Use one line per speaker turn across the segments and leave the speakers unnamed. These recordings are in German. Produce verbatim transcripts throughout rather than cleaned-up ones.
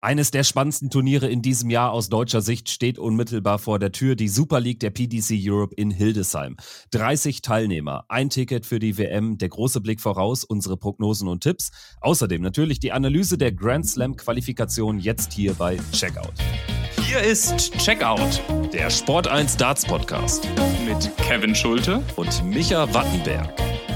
Eines der spannendsten Turniere in diesem Jahr aus deutscher Sicht steht unmittelbar vor der Tür, die Super League der P D C Europe in Hildesheim. dreißig Teilnehmer, ein Ticket für die W M, der große Blick voraus, unsere Prognosen und Tipps. Außerdem natürlich die Analyse der Grand Slam Qualifikation jetzt hier bei Checkout.
Hier ist Checkout,
Der Sport eins Darts Podcast
mit Kevin Schulte
und Micha Wattenberg.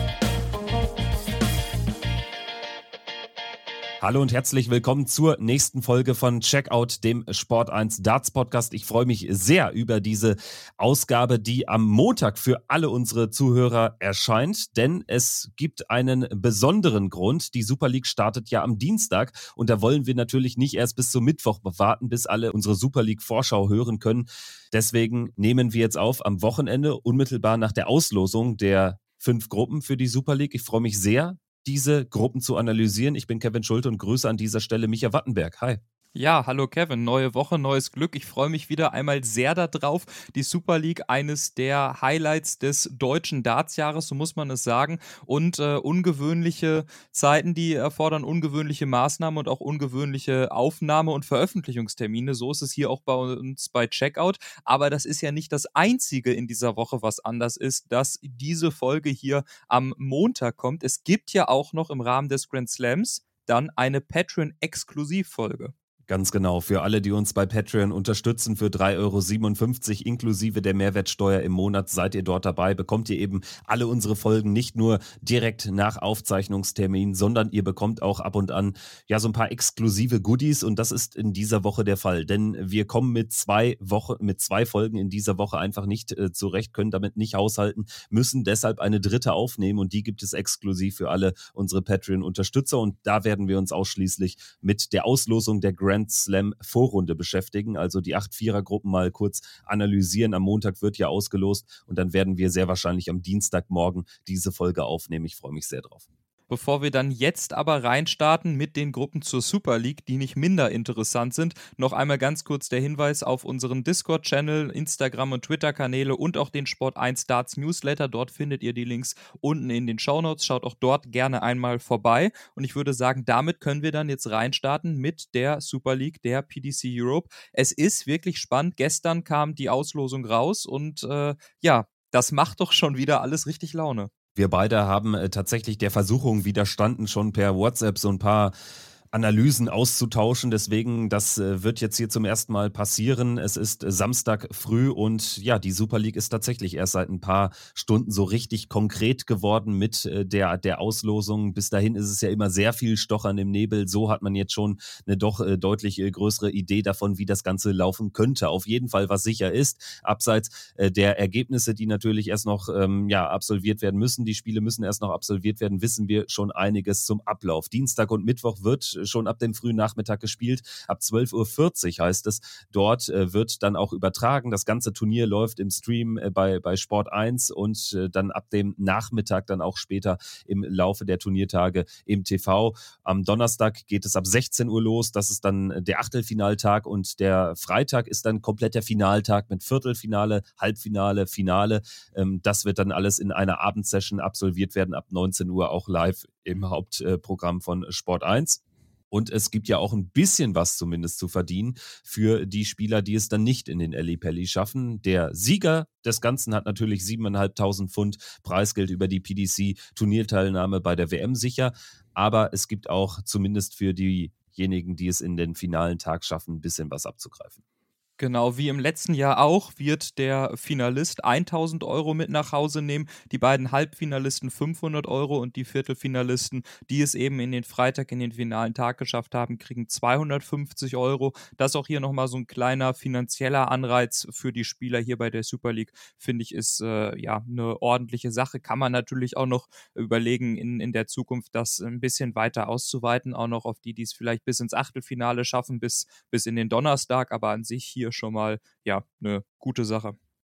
Hallo und herzlich willkommen zur nächsten Folge von Checkout, dem Sport eins Darts Podcast. Ich freue mich sehr über diese Ausgabe, die am Montag für alle unsere Zuhörer erscheint, denn es gibt einen besonderen Grund. Die Super League startet ja am Dienstag und da wollen wir natürlich nicht erst bis zum Mittwoch warten, bis alle unsere Super League Vorschau hören können. Deswegen nehmen wir jetzt auf am Wochenende, unmittelbar nach der Auslosung der fünf Gruppen für die Super League. Ich freue mich sehr, diese Gruppen zu analysieren. Ich bin Kevin Schulte und grüße an dieser Stelle Micha Wattenberg. Hi.
Ja, hallo Kevin, neue Woche, neues Glück. Ich freue mich wieder einmal sehr darauf. Die Super League, eines der Highlights des deutschen Dartsjahres, so muss man es sagen. Und äh, ungewöhnliche Zeiten, die erfordern ungewöhnliche Maßnahmen und auch ungewöhnliche Aufnahme- und Veröffentlichungstermine. So ist es hier auch bei uns bei Checkout. Aber das ist ja nicht das Einzige in dieser Woche, was anders ist, dass diese Folge hier am Montag kommt. Es gibt ja auch noch im Rahmen des Grand Slams dann eine Patreon-Exklusivfolge.
Ganz genau, für alle, die uns bei Patreon unterstützen, für drei Euro siebenundfünfzig inklusive der Mehrwertsteuer im Monat seid ihr dort dabei, bekommt ihr eben alle unsere Folgen nicht nur direkt nach Aufzeichnungstermin, sondern ihr bekommt auch ab und an ja so ein paar exklusive Goodies und das ist in dieser Woche der Fall, denn wir kommen mit zwei Woche, mit zwei Folgen in dieser Woche einfach nicht äh, zurecht, können damit nicht haushalten, müssen deshalb eine dritte aufnehmen und die gibt es exklusiv für alle unsere Patreon-Unterstützer und da werden wir uns ausschließlich mit der Auslosung der Grand Slam Vorrunde beschäftigen, also die acht Vierer-Gruppen mal kurz analysieren. Am Montag wird ja ausgelost und dann werden wir sehr wahrscheinlich am Dienstagmorgen diese Folge aufnehmen. Ich freue mich sehr drauf.
Bevor wir dann jetzt aber reinstarten mit den Gruppen zur Super League, die nicht minder interessant sind, noch einmal ganz kurz der Hinweis auf unseren Discord-Channel, Instagram- und Twitter-Kanäle und auch den Sport eins Darts Newsletter. Dort findet ihr die Links unten in den Shownotes. Schaut auch dort gerne einmal vorbei. Und ich würde sagen, damit können wir dann jetzt reinstarten mit der Super League der P D C Europe. Es ist wirklich spannend. Gestern kam die Auslosung raus und äh, ja, das macht doch schon wieder alles richtig Laune.
Wir beide haben äh, tatsächlich der Versuchung widerstanden, schon per WhatsApp so ein paar Analysen auszutauschen. Deswegen, das äh, wird jetzt hier zum ersten Mal passieren. Es ist äh, Samstag früh und ja, die Super League ist tatsächlich erst seit ein paar Stunden so richtig konkret geworden mit äh, der, der Auslosung. Bis dahin ist es ja immer sehr viel Stochern im Nebel. So hat man jetzt schon eine doch äh, deutlich äh, größere Idee davon, wie das Ganze laufen könnte. Auf jeden Fall, was sicher ist, abseits äh, der Ergebnisse, die natürlich erst noch ähm, ja, absolviert werden müssen. Die Spiele müssen erst noch absolviert werden, wissen wir schon einiges zum Ablauf. Dienstag und Mittwoch wird schon ab dem frühen Nachmittag gespielt. Ab zwölf Uhr vierzig heißt es, dort äh, wird dann auch übertragen. Das ganze Turnier läuft im Stream äh, bei, bei Sport eins und äh, dann ab dem Nachmittag dann auch später im Laufe der Turniertage im T V. Am Donnerstag geht es ab sechzehn Uhr los. Das ist dann der Achtelfinaltag und der Freitag ist dann komplett der Finaltag mit Viertelfinale, Halbfinale, Finale. Ähm, das wird dann alles in einer Abendsession absolviert werden, ab neunzehn Uhr auch live im Hauptprogramm von Sport eins. Und es gibt ja auch ein bisschen was zumindest zu verdienen für die Spieler, die es dann nicht in den Ellipelli schaffen. Der Sieger des Ganzen hat natürlich siebentausendfünfhundert Pfund Preisgeld über die P D C-Turnierteilnahme bei der W M sicher. Aber es gibt auch zumindest für diejenigen, die es in den finalen Tag schaffen, ein bisschen was abzugreifen.
Genau, wie im letzten Jahr auch, wird der Finalist tausend Euro mit nach Hause nehmen, die beiden Halbfinalisten fünfhundert Euro und die Viertelfinalisten, die es eben in den Freitag, in den finalen Tag geschafft haben, kriegen zweihundertfünfzig Euro. Das ist auch hier nochmal so ein kleiner finanzieller Anreiz für die Spieler hier bei der Super League, finde ich, ist äh, ja eine ordentliche Sache. Kann man natürlich auch noch überlegen, in, in der Zukunft das ein bisschen weiter auszuweiten, auch noch auf die, die es vielleicht bis ins Achtelfinale schaffen, bis, bis in den Donnerstag, aber an sich hier schon mal, ja, eine gute Sache.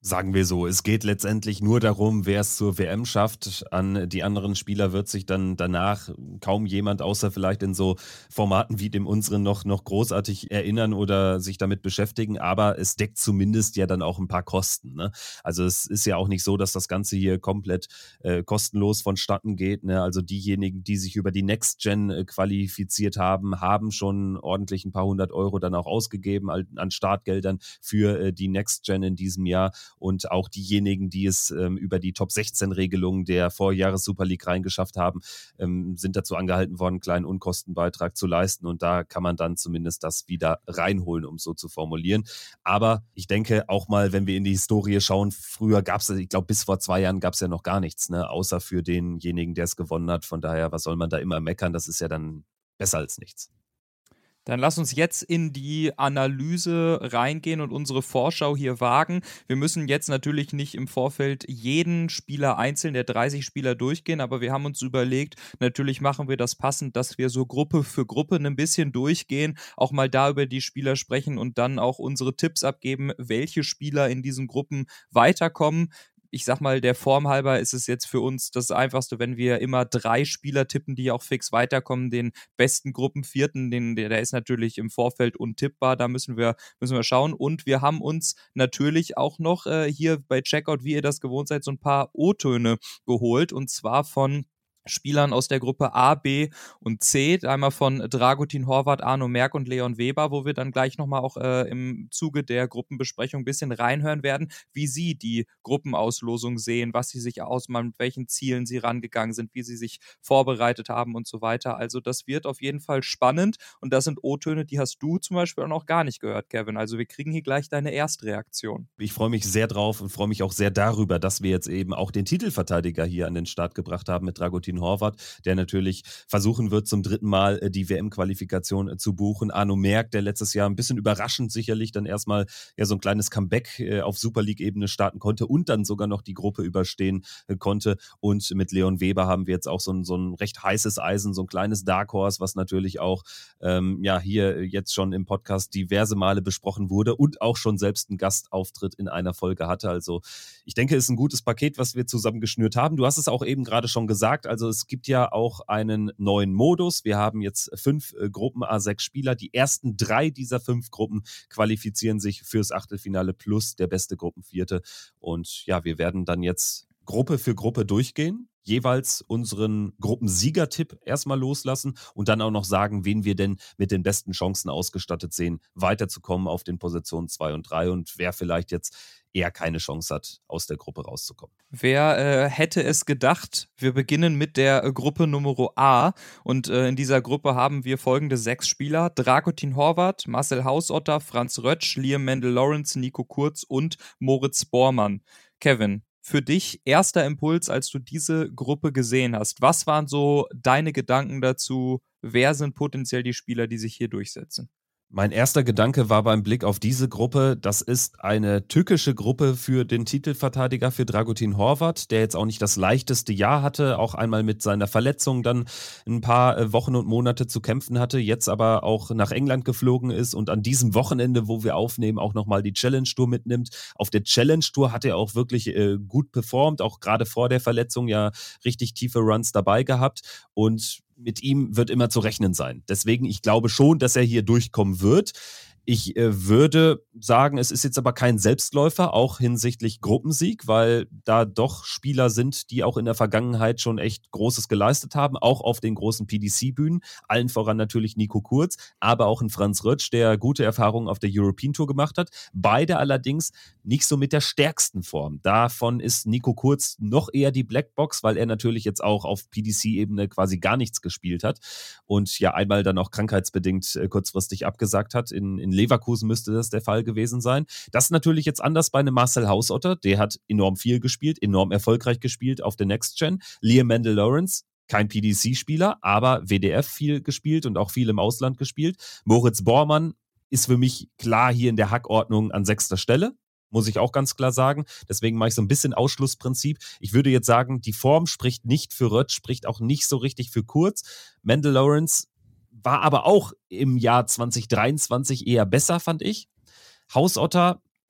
Sagen wir so, es geht letztendlich nur darum, wer es zur W M schafft. An die anderen Spieler wird sich dann danach kaum jemand, außer vielleicht in so Formaten wie dem unseren, noch, noch großartig erinnern oder sich damit beschäftigen. Aber es deckt zumindest ja dann auch ein paar Kosten. Ne? Also es ist ja auch nicht so, dass das Ganze hier komplett äh, kostenlos vonstatten geht. Ne? Also diejenigen, die sich über die Next Gen äh, qualifiziert haben, haben schon ordentlich ein paar hundert Euro dann auch ausgegeben an, an Startgeldern für äh, die Next Gen in diesem Jahr. Und auch diejenigen, die es ähm, über die Top sechzehn Regelung der Vorjahres-Super League reingeschafft haben, ähm, sind dazu angehalten worden, einen kleinen Unkostenbeitrag zu leisten. Und da kann man dann zumindest das wieder reinholen, um es so zu formulieren. Aber ich denke auch mal, wenn wir in die Historie schauen, früher gab es, ich glaube bis vor zwei Jahren gab es ja noch gar nichts, ne? Außer für denjenigen, der es gewonnen hat. Von daher, was soll man da immer meckern? Das ist ja dann besser als nichts.
Dann lass uns jetzt in die Analyse reingehen und unsere Vorschau hier wagen. Wir müssen jetzt natürlich nicht im Vorfeld jeden Spieler einzeln der dreißig Spieler durchgehen, aber wir haben uns überlegt, natürlich machen wir das passend, dass wir so Gruppe für Gruppe ein bisschen durchgehen, auch mal da über die Spieler sprechen und dann auch unsere Tipps abgeben, welche Spieler in diesen Gruppen weiterkommen. Ich sag mal, der Form halber ist es jetzt für uns das Einfachste, wenn wir immer drei Spieler tippen, die auch fix weiterkommen. Den besten Gruppenvierten, den, der, der ist natürlich im Vorfeld untippbar. Da müssen wir, müssen wir schauen. Und wir haben uns natürlich auch noch äh, hier bei Checkout, wie ihr das gewohnt seid, so ein paar O-Töne geholt. Und zwar von Spielern aus der Gruppe A, B und C, einmal von Dragutin Horvath, Arno Merk und Leon Weber, wo wir dann gleich nochmal auch äh, im Zuge der Gruppenbesprechung ein bisschen reinhören werden, wie sie die Gruppenauslosung sehen, was sie sich ausmalen, mit welchen Zielen sie rangegangen sind, wie sie sich vorbereitet haben und so weiter. Also das wird auf jeden Fall spannend und das sind O-Töne, die hast du zum Beispiel auch noch gar nicht gehört, Kevin. Also wir kriegen hier gleich deine Erstreaktion.
Ich freue mich sehr drauf und freue mich auch sehr darüber, dass wir jetzt eben auch den Titelverteidiger hier an den Start gebracht haben mit Dragutin Horvath, der natürlich versuchen wird, zum dritten Mal die W M-Qualifikation zu buchen. Arno Merk, der letztes Jahr ein bisschen überraschend sicherlich dann erstmal ja so ein kleines Comeback auf Super League-Ebene starten konnte und dann sogar noch die Gruppe überstehen konnte. Und mit Leon Weber haben wir jetzt auch so ein, so ein recht heißes Eisen, so ein kleines Dark Horse, was natürlich auch ähm, ja hier jetzt schon im Podcast diverse Male besprochen wurde und auch schon selbst einen Gastauftritt in einer Folge hatte. Also ich denke, es ist ein gutes Paket, was wir zusammen geschnürt haben. Du hast es auch eben gerade schon gesagt, also es gibt ja auch einen neuen Modus. Wir haben jetzt fünf äh, Gruppen A sechs Spieler. Die ersten drei dieser fünf Gruppen qualifizieren sich fürs Achtelfinale plus der beste Gruppenvierte. Und ja, wir werden dann jetzt Gruppe für Gruppe durchgehen, jeweils unseren Gruppensiegertipp erstmal loslassen und dann auch noch sagen, wen wir denn mit den besten Chancen ausgestattet sehen, weiterzukommen auf den Positionen zwei und drei und wer vielleicht jetzt eher keine Chance hat, aus der Gruppe rauszukommen.
Wer äh, hätte es gedacht? Wir beginnen mit der äh, Gruppe Nummer A und äh, in dieser Gruppe haben wir folgende sechs Spieler: Dragutin Horvath, Marcel Hausotter, Franz Rötsch, Liam Mendel-Lawrence, Nico Kurz und Moritz Bormann. Kevin, für dich erster Impuls, als du diese Gruppe gesehen hast. Was waren so deine Gedanken dazu? Wer sind potenziell die Spieler, die sich hier durchsetzen?
Mein erster Gedanke war beim Blick auf diese Gruppe, das ist eine tückische Gruppe für den Titelverteidiger, für Dragutin Horvath, der jetzt auch nicht das leichteste Jahr hatte, auch einmal mit seiner Verletzung dann ein paar Wochen und Monate zu kämpfen hatte, jetzt aber auch nach England geflogen ist und an diesem Wochenende, wo wir aufnehmen, auch nochmal die Challenge Tour mitnimmt. Auf der Challenge Tour hat er auch wirklich äh, gut performt, auch gerade vor der Verletzung ja richtig tiefe Runs dabei gehabt und mit ihm wird immer zu rechnen sein. Deswegen, ich glaube schon, dass er hier durchkommen wird. Ich äh, würde sagen, es ist jetzt aber kein Selbstläufer, auch hinsichtlich Gruppensieg, weil da doch Spieler sind, die auch in der Vergangenheit schon echt Großes geleistet haben, auch auf den großen P D C-Bühnen. Allen voran natürlich Nico Kurz, aber auch ein Franz Rötsch, der gute Erfahrungen auf der European Tour gemacht hat. Beide allerdings nicht so mit der stärksten Form. Davon ist Nico Kurz noch eher die Blackbox, weil er natürlich jetzt auch auf P D C-Ebene quasi gar nichts gespielt hat und ja einmal dann auch krankheitsbedingt äh, kurzfristig abgesagt hat. In, in Leverkusen müsste das der Fall gewesen sein. Das ist natürlich jetzt anders bei einem Marcel Hausotter. Der hat enorm viel gespielt, enorm erfolgreich gespielt auf der Next Gen. Liam Mendel-Lawrence, kein P D C-Spieler, aber W D F viel gespielt und auch viel im Ausland gespielt. Moritz Bormann ist für mich klar hier in der Hackordnung an sechster Stelle. Muss ich auch ganz klar sagen. Deswegen mache ich so ein bisschen Ausschlussprinzip. Ich würde jetzt sagen, die Form spricht nicht für Rötsch, spricht auch nicht so richtig für Kurz. Mendel-Lawrence war aber auch im Jahr zwanzig dreiundzwanzig eher besser, fand ich. Hausotter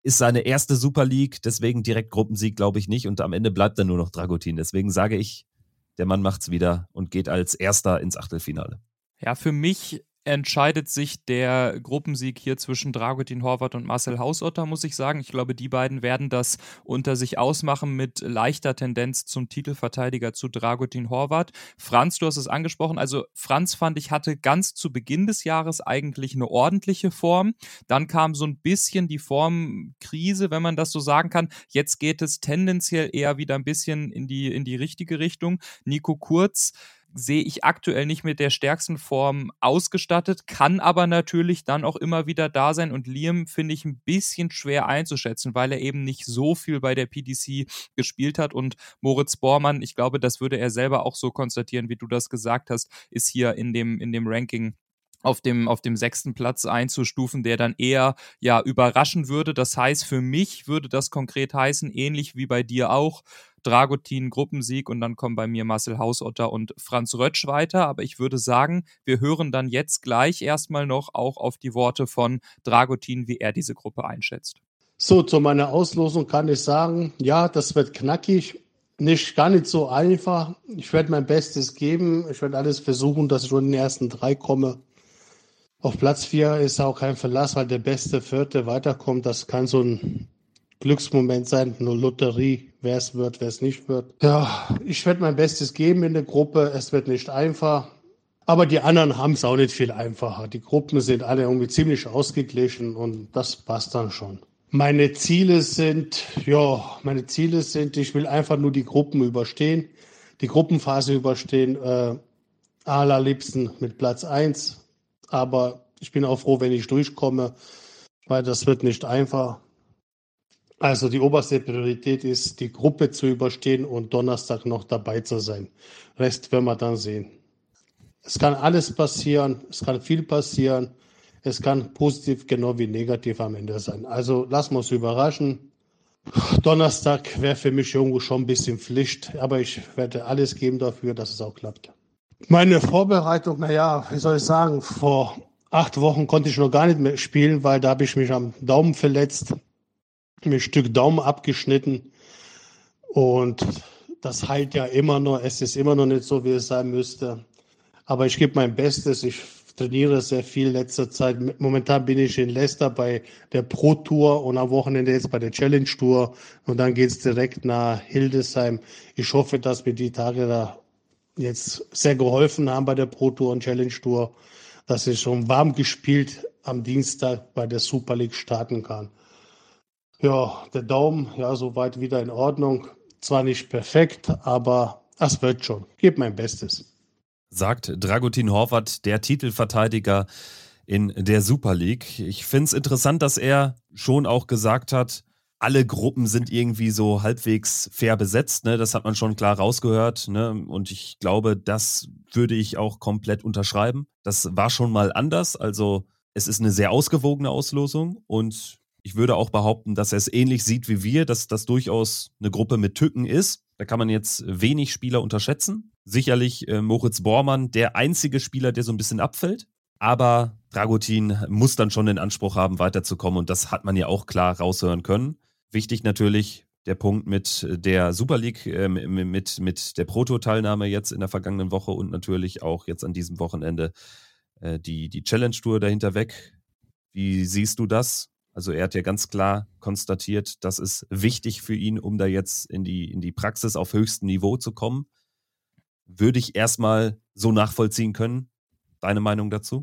ist seine erste Super League, deswegen direkt Gruppensieg glaube ich nicht und am Ende bleibt dann nur noch Dragutin. Deswegen sage ich, der Mann macht's wieder und geht als Erster ins Achtelfinale.
Ja, für mich entscheidet sich der Gruppensieg hier zwischen Dragutin Horvath und Marcel Hausotter, muss ich sagen. Ich glaube, die beiden werden das unter sich ausmachen mit leichter Tendenz zum Titelverteidiger zu Dragutin Horvath. Franz, du hast es angesprochen. Also Franz, fand ich, hatte ganz zu Beginn des Jahres eigentlich eine ordentliche Form. Dann kam so ein bisschen die Formkrise, wenn man das so sagen kann. Jetzt geht es tendenziell eher wieder ein bisschen in die, in die richtige Richtung. Nico Kurz sehe ich aktuell nicht mit der stärksten Form ausgestattet, kann aber natürlich dann auch immer wieder da sein und Liam finde ich ein bisschen schwer einzuschätzen, weil er eben nicht so viel bei der P D C gespielt hat und Moritz Bormann, ich glaube, das würde er selber auch so konstatieren, wie du das gesagt hast, ist hier in dem, in dem Ranking auf dem, auf dem sechsten Platz einzustufen, der dann eher ja überraschen würde. Das heißt, für mich würde das konkret heißen, ähnlich wie bei dir auch, Dragutin Gruppensieg und dann kommen bei mir Marcel Hausotter und Franz Rötsch weiter. Aber ich würde sagen, wir hören dann jetzt gleich erstmal noch auch auf die Worte von Dragutin, wie er diese Gruppe einschätzt.
So, zu meiner Auslosung kann ich sagen, ja, das wird knackig, nicht gar nicht so einfach. Ich werde mein Bestes geben. Ich werde alles versuchen, dass ich schon in den ersten drei komme. Auf Platz vier ist auch kein Verlass, weil der beste Vierte weiterkommt. Das kann so ein Glücksmoment sein, eine Lotterie, wer es wird, wer es nicht wird. Ja, ich werde mein Bestes geben in der Gruppe. Es wird nicht einfach. Aber die anderen haben es auch nicht viel einfacher. Die Gruppen sind alle irgendwie ziemlich ausgeglichen und das passt dann schon. Meine Ziele sind, ja, meine Ziele sind, ich will einfach nur die Gruppen überstehen, die Gruppenphase überstehen, äh, allerliebsten mit Platz eins. Aber ich bin auch froh, wenn ich durchkomme, weil das wird nicht einfach. Also die oberste Priorität ist, die Gruppe zu überstehen und Donnerstag noch dabei zu sein. Rest werden wir dann sehen. Es kann alles passieren, es kann viel passieren, es kann positiv genau wie negativ am Ende sein. Also lassen wir uns überraschen. Donnerstag wäre für mich irgendwo schon ein bisschen Pflicht, aber ich werde alles geben dafür, dass es auch klappt. Meine Vorbereitung, naja, wie soll ich sagen, vor acht Wochen konnte ich noch gar nicht mehr spielen, weil da habe ich mich am Daumen verletzt, mir ein Stück Daumen abgeschnitten und das heilt ja immer noch, es ist immer noch nicht so, wie es sein müsste, aber ich gebe mein Bestes, ich trainiere sehr viel in letzter Zeit, momentan bin ich in Leicester bei der Pro Tour und am Wochenende jetzt bei der Challenge Tour und dann geht es direkt nach Hildesheim. Ich hoffe, dass mir die Tage da jetzt sehr geholfen haben bei der Pro Tour und Challenge Tour, dass ich schon warm gespielt am Dienstag bei der Super League starten kann. Ja, der Daumen, ja, soweit wieder in Ordnung. Zwar nicht perfekt, aber es wird schon. Ich gebe mein Bestes.
Sagt Dragutin Horvath, der Titelverteidiger in der Super League. Ich finde es interessant, dass er schon auch gesagt hat, alle Gruppen sind irgendwie so halbwegs fair besetzt. Ne? Das hat man schon klar rausgehört. Ne? Und ich glaube, das würde ich auch komplett unterschreiben. Das war schon mal anders. Also es ist eine sehr ausgewogene Auslosung und ich würde auch behaupten, dass er es ähnlich sieht wie wir, dass das durchaus eine Gruppe mit Tücken ist. Da kann man jetzt wenig Spieler unterschätzen. Sicherlich äh, Moritz Bormann, der einzige Spieler, der so ein bisschen abfällt. Aber Dragutin muss dann schon den Anspruch haben, weiterzukommen. Und das hat man ja auch klar raushören können. Wichtig natürlich der Punkt mit der Super League, äh, mit, mit der Proto-Teilnahme jetzt in der vergangenen Woche und natürlich auch jetzt an diesem Wochenende äh, die, die Challenge-Tour dahinter weg. Wie siehst du das? Also er hat ja ganz klar konstatiert, das ist wichtig für ihn, um da jetzt in die, in die Praxis auf höchstem Niveau zu kommen. Würde ich erstmal so nachvollziehen können. Deine Meinung dazu?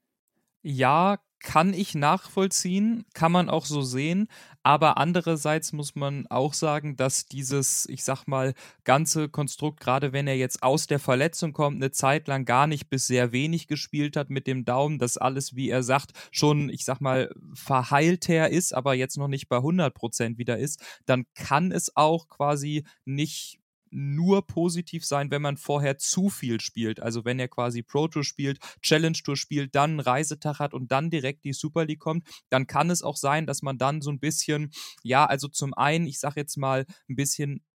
Ja, kann ich nachvollziehen, kann man auch so sehen, aber andererseits muss man auch sagen, dass dieses, ich sag mal, ganze Konstrukt, gerade wenn er jetzt aus der Verletzung kommt, eine Zeit lang gar nicht bis sehr wenig gespielt hat mit dem Daumen, dass alles, wie er sagt, schon, ich sag mal, verheilter ist, aber jetzt noch nicht bei hundert Prozent wieder ist, dann kann es auch quasi nicht nur positiv sein, wenn man vorher zu viel spielt. Also wenn er quasi Pro Tour spielt, Challenge Tour spielt, dann einen Reisetag hat und dann direkt die Super League kommt, dann kann es auch sein, dass man dann so ein bisschen, ja, also zum einen, ich sag jetzt mal, ein bisschen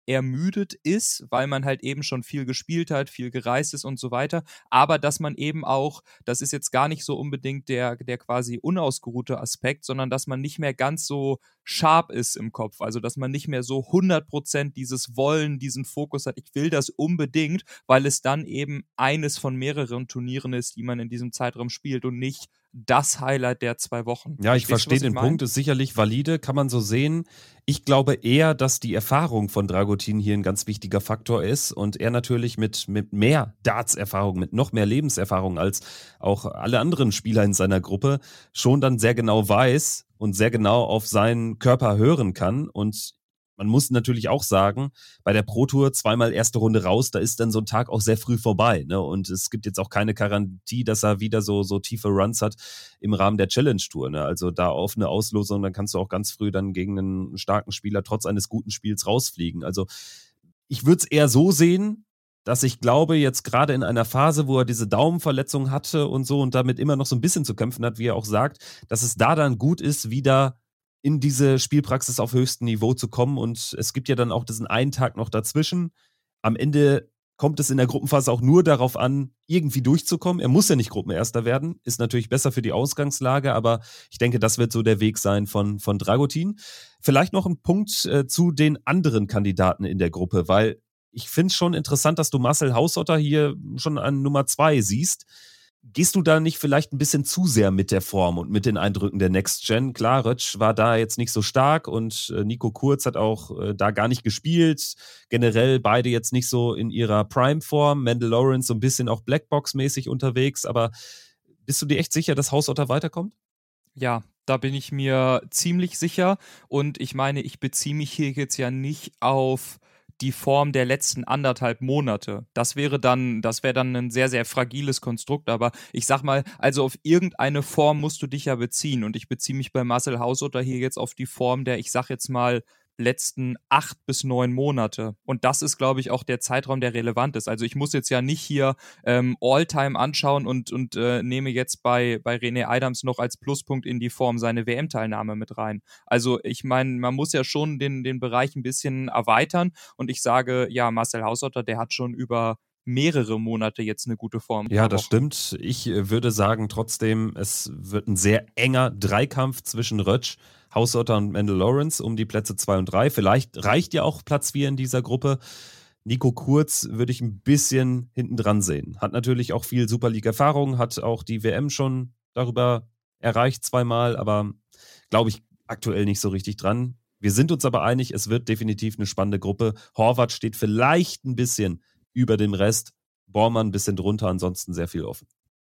ermüdet ist, weil man halt eben schon viel gespielt hat, viel gereist ist und so weiter, aber dass man eben auch, das ist jetzt gar nicht so unbedingt der, der quasi unausgeruhte Aspekt, sondern dass man nicht mehr ganz so sharp ist im Kopf, also dass man nicht mehr so hundert Prozent dieses Wollen, diesen Fokus hat, ich will das unbedingt, weil es dann eben eines von mehreren Turnieren ist, die man in diesem Zeitraum spielt und nicht das Highlight der zwei Wochen.
Ja, ich
Verstehst du,
verstehe
was ich
den
mein?
Punkt, ist sicherlich valide, kann man so sehen. Ich glaube eher, dass die Erfahrung von Dragutin hier ein ganz wichtiger Faktor ist und er natürlich mit, mit mehr Darts-Erfahrung, mit noch mehr Lebenserfahrung als auch alle anderen Spieler in seiner Gruppe schon dann sehr genau weiß und sehr genau auf seinen Körper hören kann. Und man muss natürlich auch sagen, bei der Pro Tour zweimal erste Runde raus, da ist dann so ein Tag auch sehr früh vorbei. Ne? Und es gibt jetzt auch keine Garantie, dass er wieder so, so tiefe Runs hat im Rahmen der Challenge Tour. Ne? Also da auf eine Auslosung, dann kannst du auch ganz früh dann gegen einen starken Spieler trotz eines guten Spiels rausfliegen. Also ich würde es eher so sehen, dass ich glaube, jetzt gerade in einer Phase, wo er diese Daumenverletzung hatte und so und damit immer noch so ein bisschen zu kämpfen hat, wie er auch sagt, dass es da dann gut ist, wieder in diese Spielpraxis auf höchstem Niveau zu kommen. Und es gibt ja dann auch diesen einen Tag noch dazwischen. Am Ende kommt es in der Gruppenphase auch nur darauf an, irgendwie durchzukommen. Er muss ja nicht Gruppenerster werden, ist natürlich besser für die Ausgangslage, aber ich denke, das wird so der Weg sein von, von Dragutin. Vielleicht noch ein Punkt äh, zu den anderen Kandidaten in der Gruppe, weil ich finde es schon interessant, dass du Marcel Hausotter hier schon an Nummer zwei siehst. Gehst du da nicht vielleicht ein bisschen zu sehr mit der Form und mit den Eindrücken der Next Gen? Klar, Rötsch war da jetzt nicht so stark und äh, Nico Kurz hat auch äh, da gar nicht gespielt. Generell beide jetzt nicht so in ihrer Prime-Form. Mendel Lawrence so ein bisschen auch Blackbox-mäßig unterwegs. Aber bist du dir echt sicher, dass Hausotter weiterkommt?
Ja, da bin ich mir ziemlich sicher. Und ich meine, ich beziehe mich hier jetzt ja nicht auf die Form der letzten anderthalb Monate. Das wäre dann, das wäre dann ein sehr, sehr fragiles Konstrukt, aber ich sag mal, also auf irgendeine Form musst du dich ja beziehen und ich beziehe mich bei Marcel Hausotter hier jetzt auf die Form der, ich sag jetzt mal, letzten acht bis neun Monate. Und das ist, glaube ich, auch der Zeitraum, der relevant ist. Also ich muss jetzt ja nicht hier ähm, All-Time anschauen und, und äh, nehme jetzt bei, bei René Adams noch als Pluspunkt in die Form seine W M-Teilnahme mit rein. Also ich meine, man muss ja schon den, den Bereich ein bisschen erweitern und ich sage, ja, Marcel Hausotter, der hat schon über mehrere Monate jetzt eine gute Form.
Ja, das stimmt. Ich äh, würde sagen trotzdem, es wird ein sehr enger Dreikampf zwischen Rötsch, Hausotter und Mendel Lawrence um die Plätze zwei und drei. Vielleicht reicht ja auch Platz vier in dieser Gruppe. Nico Kurz würde ich ein bisschen hinten dran sehen. Hat natürlich auch viel Super League-Erfahrung, hat auch die W M schon darüber erreicht zweimal, aber glaube ich aktuell nicht so richtig dran. Wir sind uns aber einig, es wird definitiv eine spannende Gruppe. Horvath steht vielleicht ein bisschen über dem Rest. Bormann ein bisschen drunter, ansonsten sehr viel offen.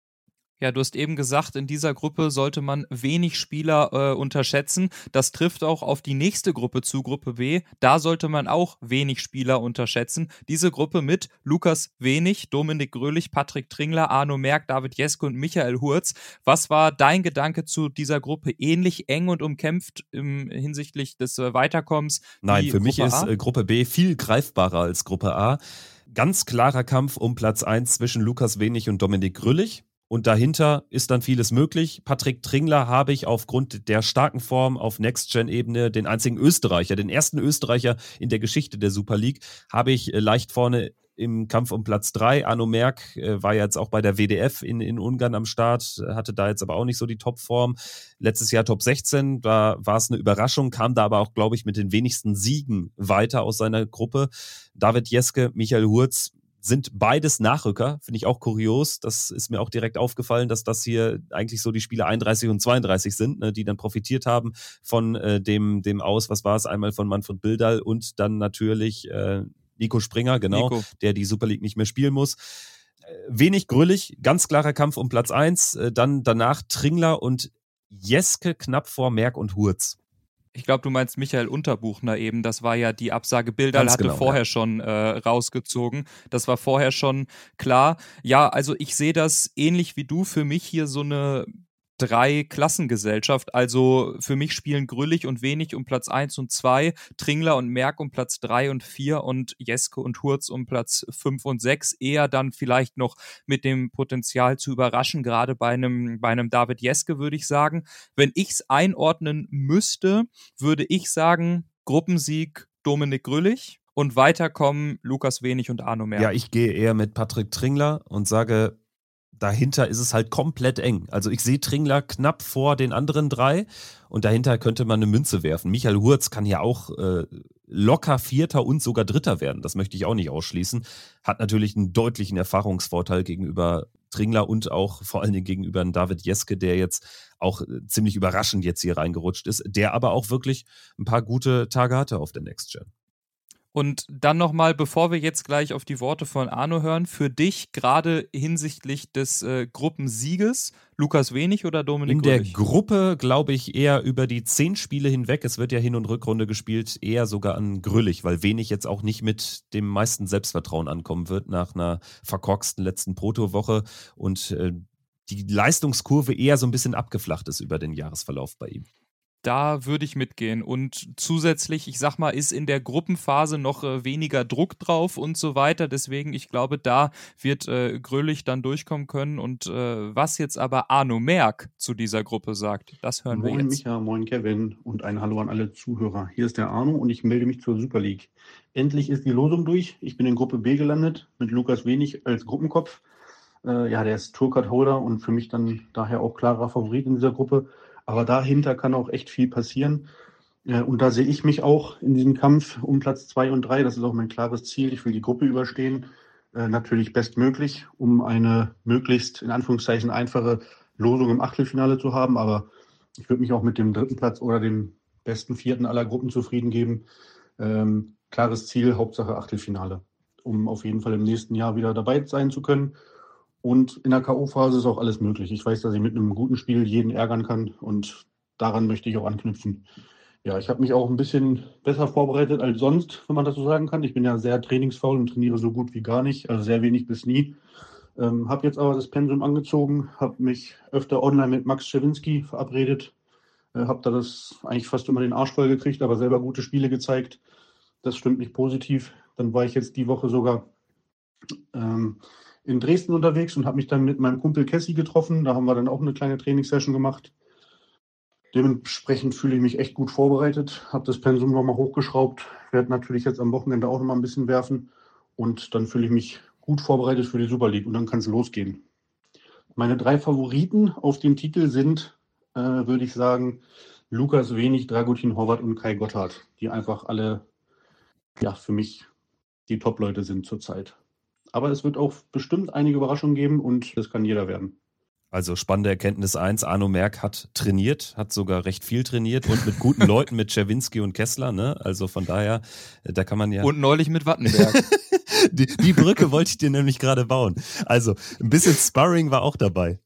Ja, du hast eben gesagt, in dieser Gruppe sollte man wenig Spieler äh, unterschätzen. Das trifft auch auf die nächste Gruppe zu, Gruppe B. Da sollte man auch wenig Spieler unterschätzen. Diese Gruppe mit Lukas Wenig, Dominik Grölich, Patrick Tringler, Arno Merck, David Jeske und Michael Hurz. Was war dein Gedanke zu dieser Gruppe? Ähnlich eng und umkämpft im, hinsichtlich des äh, Weiterkommens?
Nein,
wie
für mich
Gruppe
ist
A?
äh, Gruppe B viel greifbarer als Gruppe A. Ganz klarer Kampf um Platz eins zwischen Lukas Wenig und Dominik Grüllich. Und dahinter ist dann vieles möglich. Patrick Tringler habe ich aufgrund der starken Form auf Next-Gen-Ebene, den einzigen Österreicher, den ersten Österreicher in der Geschichte der Super League, habe ich äh, leicht vorne im Kampf um Platz drei. Arno Merck äh, war jetzt auch bei der W D F in, in Ungarn am Start, hatte da jetzt aber auch nicht so die Topform. Letztes Jahr Top sechzehn, da war es eine Überraschung, kam da aber auch, glaube ich, mit den wenigsten Siegen weiter aus seiner Gruppe. David Jeske, Michael Hurz sind beides Nachrücker, finde ich auch kurios. Das ist mir auch direkt aufgefallen, dass das hier eigentlich so die Spieler einunddreißig und zweiunddreißig sind, ne, die dann profitiert haben von äh, dem, dem Aus, was war es, einmal von Manfred Bildal und dann natürlich äh, Nico Springer, genau,
Nico.
der die Super League nicht mehr spielen muss. Äh, wenig grüllig, ganz klarer Kampf um Platz eins, äh, dann danach Tringler und Jeske knapp vor Merck und Hurz.
Ich glaube, du meinst Michael Unterbuchner eben. Das war ja die Absage. Bildal
Ganz
hatte
genau,
vorher
ja.
schon äh, rausgezogen. Das war vorher schon klar. Ja, also ich sehe das ähnlich wie du. Für mich hier so eine Drei-Klassengesellschaft. Also für mich spielen Grüllich und Wenig um Platz eins und zwei, Tringler und Merck um Platz drei und vier und Jeske und Hurz um Platz fünf und sechs. Eher dann vielleicht noch mit dem Potenzial zu überraschen, gerade bei einem, bei einem David Jeske, würde ich sagen. Wenn ich es einordnen müsste, würde ich sagen, Gruppensieg Dominik Grüllich und weiterkommen Lukas Wenig und Arno Merck.
Ja, ich gehe eher mit Patrick Tringler und sage, dahinter ist es halt komplett eng. Also ich sehe Tringler knapp vor den anderen drei und dahinter könnte man eine Münze werfen. Michael Hurz kann ja auch äh, locker Vierter und sogar Dritter werden. Das möchte ich auch nicht ausschließen. Hat natürlich einen deutlichen Erfahrungsvorteil gegenüber Tringler und auch vor allen Dingen gegenüber David Jeske, der jetzt auch äh, ziemlich überraschend jetzt hier reingerutscht ist, der aber auch wirklich ein paar gute Tage hatte auf der Next Gen.
Und dann nochmal, bevor wir jetzt gleich auf die Worte von Arno hören, für dich gerade hinsichtlich des äh, Gruppensieges, Lukas Wenig oder Dominik
In der
Grüllich?
Gruppe glaube ich eher über die zehn Spiele hinweg, es wird ja Hin- und Rückrunde gespielt, eher sogar an Grüllich, weil Wenig jetzt auch nicht mit dem meisten Selbstvertrauen ankommen wird nach einer verkorksten letzten Protowoche und äh, die Leistungskurve eher so ein bisschen abgeflacht ist über den Jahresverlauf bei ihm.
Da würde ich mitgehen. Und zusätzlich, ich sag mal, ist in der Gruppenphase noch äh, weniger Druck drauf und so weiter. Deswegen, ich glaube, da wird äh, Grölich dann durchkommen können. Und äh, was jetzt aber Arno Merck zu dieser Gruppe sagt, das hören
Moin
wir jetzt.
Micha, moin Kevin und ein Hallo an alle Zuhörer. Hier ist der Arno und ich melde mich zur Super League. Endlich ist die Losung durch. Ich bin in Gruppe B gelandet mit Lukas Wenig als Gruppenkopf. Äh, ja, der ist Tourcard-Holder und für mich dann daher auch klarer Favorit in dieser Gruppe. Aber dahinter kann auch echt viel passieren. Äh, und da sehe ich mich auch in diesem Kampf um Platz zwei und drei. Das ist auch mein klares Ziel. Ich will die Gruppe überstehen. Äh, natürlich bestmöglich, um eine möglichst in Anführungszeichen einfache Losung im Achtelfinale zu haben. Aber ich würde mich auch mit dem dritten Platz oder dem besten vierten aller Gruppen zufrieden geben. Ähm, klares Ziel, Hauptsache Achtelfinale, um auf jeden Fall im nächsten Jahr wieder dabei sein zu können. Und in der K O-Phase ist auch alles möglich. Ich weiß, dass ich mit einem guten Spiel jeden ärgern kann und daran möchte ich auch anknüpfen. Ja, ich habe mich auch ein bisschen besser vorbereitet als sonst, wenn man das so sagen kann. Ich bin ja sehr trainingsfaul und trainiere so gut wie gar nicht, also sehr wenig bis nie. Ähm, habe jetzt aber das Pensum angezogen, habe mich öfter online mit Max Czerwinski verabredet, äh, habe da das eigentlich fast immer den Arsch voll gekriegt, aber selber gute Spiele gezeigt. Das stimmt mich positiv. Dann war ich jetzt die Woche sogar ähm, in Dresden unterwegs und habe mich dann mit meinem Kumpel Kessi getroffen. Da haben wir dann auch eine kleine Trainingssession gemacht. Dementsprechend fühle ich mich echt gut vorbereitet, habe das Pensum nochmal hochgeschraubt, werde natürlich jetzt am Wochenende auch nochmal ein bisschen werfen und dann fühle ich mich gut vorbereitet für die Super League und dann kann es losgehen. Meine drei Favoriten auf den Titel sind, äh, würde ich sagen, Lukas Wenig, Dragutin Horvath und Kai Gotthard, die einfach alle ja, für mich die Top-Leute sind zurzeit. Aber es wird auch bestimmt einige Überraschungen geben und das kann jeder werden.
Also spannende Erkenntnis eins, Arno Merck hat trainiert, hat sogar recht viel trainiert und mit guten Leuten, mit Czerwinski und Kessler, ne? Also von daher, da kann man ja...
Und neulich mit Wattenberg.
die, die Brücke wollte ich dir nämlich gerade bauen. Also ein bisschen Sparring war auch dabei.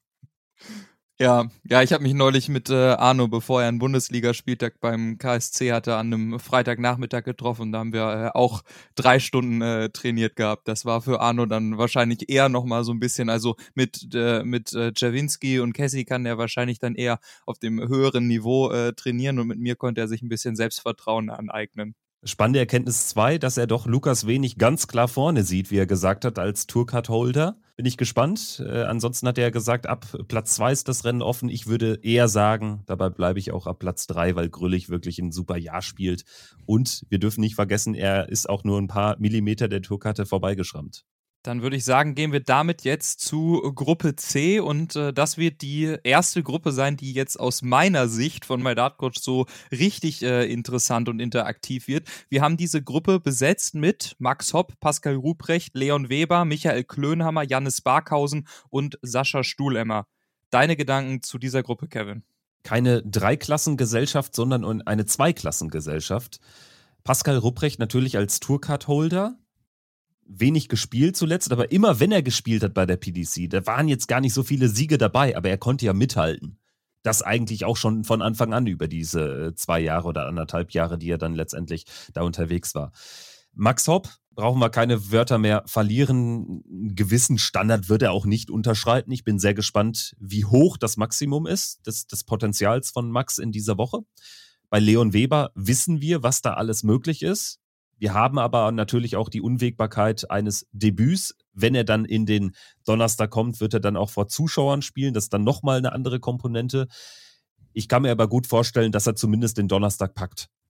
Ja, ja, ich habe mich neulich mit äh, Arno, bevor er einen Bundesligaspieltag beim K S C hatte, an einem Freitagnachmittag getroffen. Da haben wir äh, auch drei Stunden äh, trainiert gehabt. Das war für Arno dann wahrscheinlich eher nochmal so ein bisschen, also mit äh, mit äh, Czerwinski und Kessi kann er wahrscheinlich dann eher auf dem höheren Niveau äh, trainieren und mit mir konnte er sich ein bisschen Selbstvertrauen aneignen.
Spannende Erkenntnis zwei, dass er doch Lukas Wenig ganz klar vorne sieht, wie er gesagt hat, als Tourcard-Holder. Bin ich gespannt. Äh, ansonsten hat er gesagt, ab Platz zwei ist das Rennen offen. Ich würde eher sagen, dabei bleibe ich auch ab Platz drei, weil Grüllich wirklich ein super Jahr spielt. Und wir dürfen nicht vergessen, er ist auch nur ein paar Millimeter der Tourkarte vorbeigeschrammt.
Dann würde ich sagen, gehen wir damit jetzt zu Gruppe C und äh, das wird die erste Gruppe sein, die jetzt aus meiner Sicht von My Dart Coach so richtig äh, interessant und interaktiv wird. Wir haben diese Gruppe besetzt mit Max Hopp, Pascal Ruprecht, Leon Weber, Michael Klönhammer, Jannis Barkhausen und Sascha Stuhlemmer. Deine Gedanken zu dieser Gruppe, Kevin?
Keine Dreiklassengesellschaft, sondern eine Zweiklassengesellschaft. Pascal Ruprecht natürlich als Tourcard-Holder. Wenig gespielt zuletzt, aber immer wenn er gespielt hat bei der P D C, da waren jetzt gar nicht so viele Siege dabei, aber er konnte ja mithalten. Das eigentlich auch schon von Anfang an über diese zwei Jahre oder anderthalb Jahre, die er dann letztendlich da unterwegs war. Max Hopp, brauchen wir keine Wörter mehr verlieren. Einen gewissen Standard wird er auch nicht unterschreiten. Ich bin sehr gespannt, wie hoch das Maximum ist, des, des Potenzials von Max in dieser Woche. Bei Leon Weber wissen wir, was da alles möglich ist. Wir haben aber natürlich auch die Unwägbarkeit eines Debüts. Wenn er dann in den Donnerstag kommt, wird er dann auch vor Zuschauern spielen. Das ist dann nochmal eine andere Komponente. Ich kann mir aber gut vorstellen, dass er zumindest den Donnerstag packt.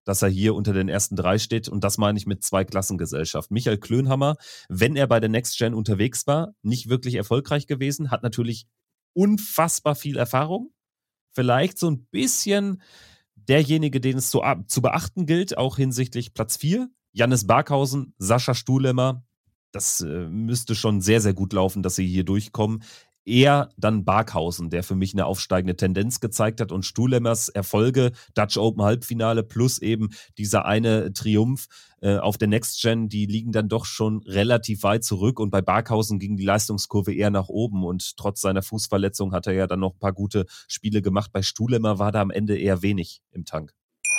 dass er hier unter den ersten drei steht. Und das meine ich mit Zweiklassengesellschaft. Michael Klönhammer, wenn er bei der Next Gen unterwegs war, nicht wirklich erfolgreich gewesen, hat natürlich unfassbar viel Erfahrung. Vielleicht so ein bisschen derjenige, den es zu, zu beachten gilt, auch hinsichtlich Platz vier. Jannis Barkhausen, Sascha Stuhlemmer. Das äh, müsste schon sehr, sehr gut laufen, dass sie hier durchkommen. Eher dann Barkhausen, der für mich eine aufsteigende Tendenz gezeigt hat, und Stuhlemmers Erfolge, Dutch Open Halbfinale plus eben dieser eine Triumph äh, auf der Next Gen, die liegen dann doch schon relativ weit zurück, und bei Barkhausen ging die Leistungskurve eher nach oben, und trotz seiner Fußverletzung hat er ja dann noch ein paar gute Spiele gemacht. Bei Stuhlemmer war da am Ende eher wenig im Tank.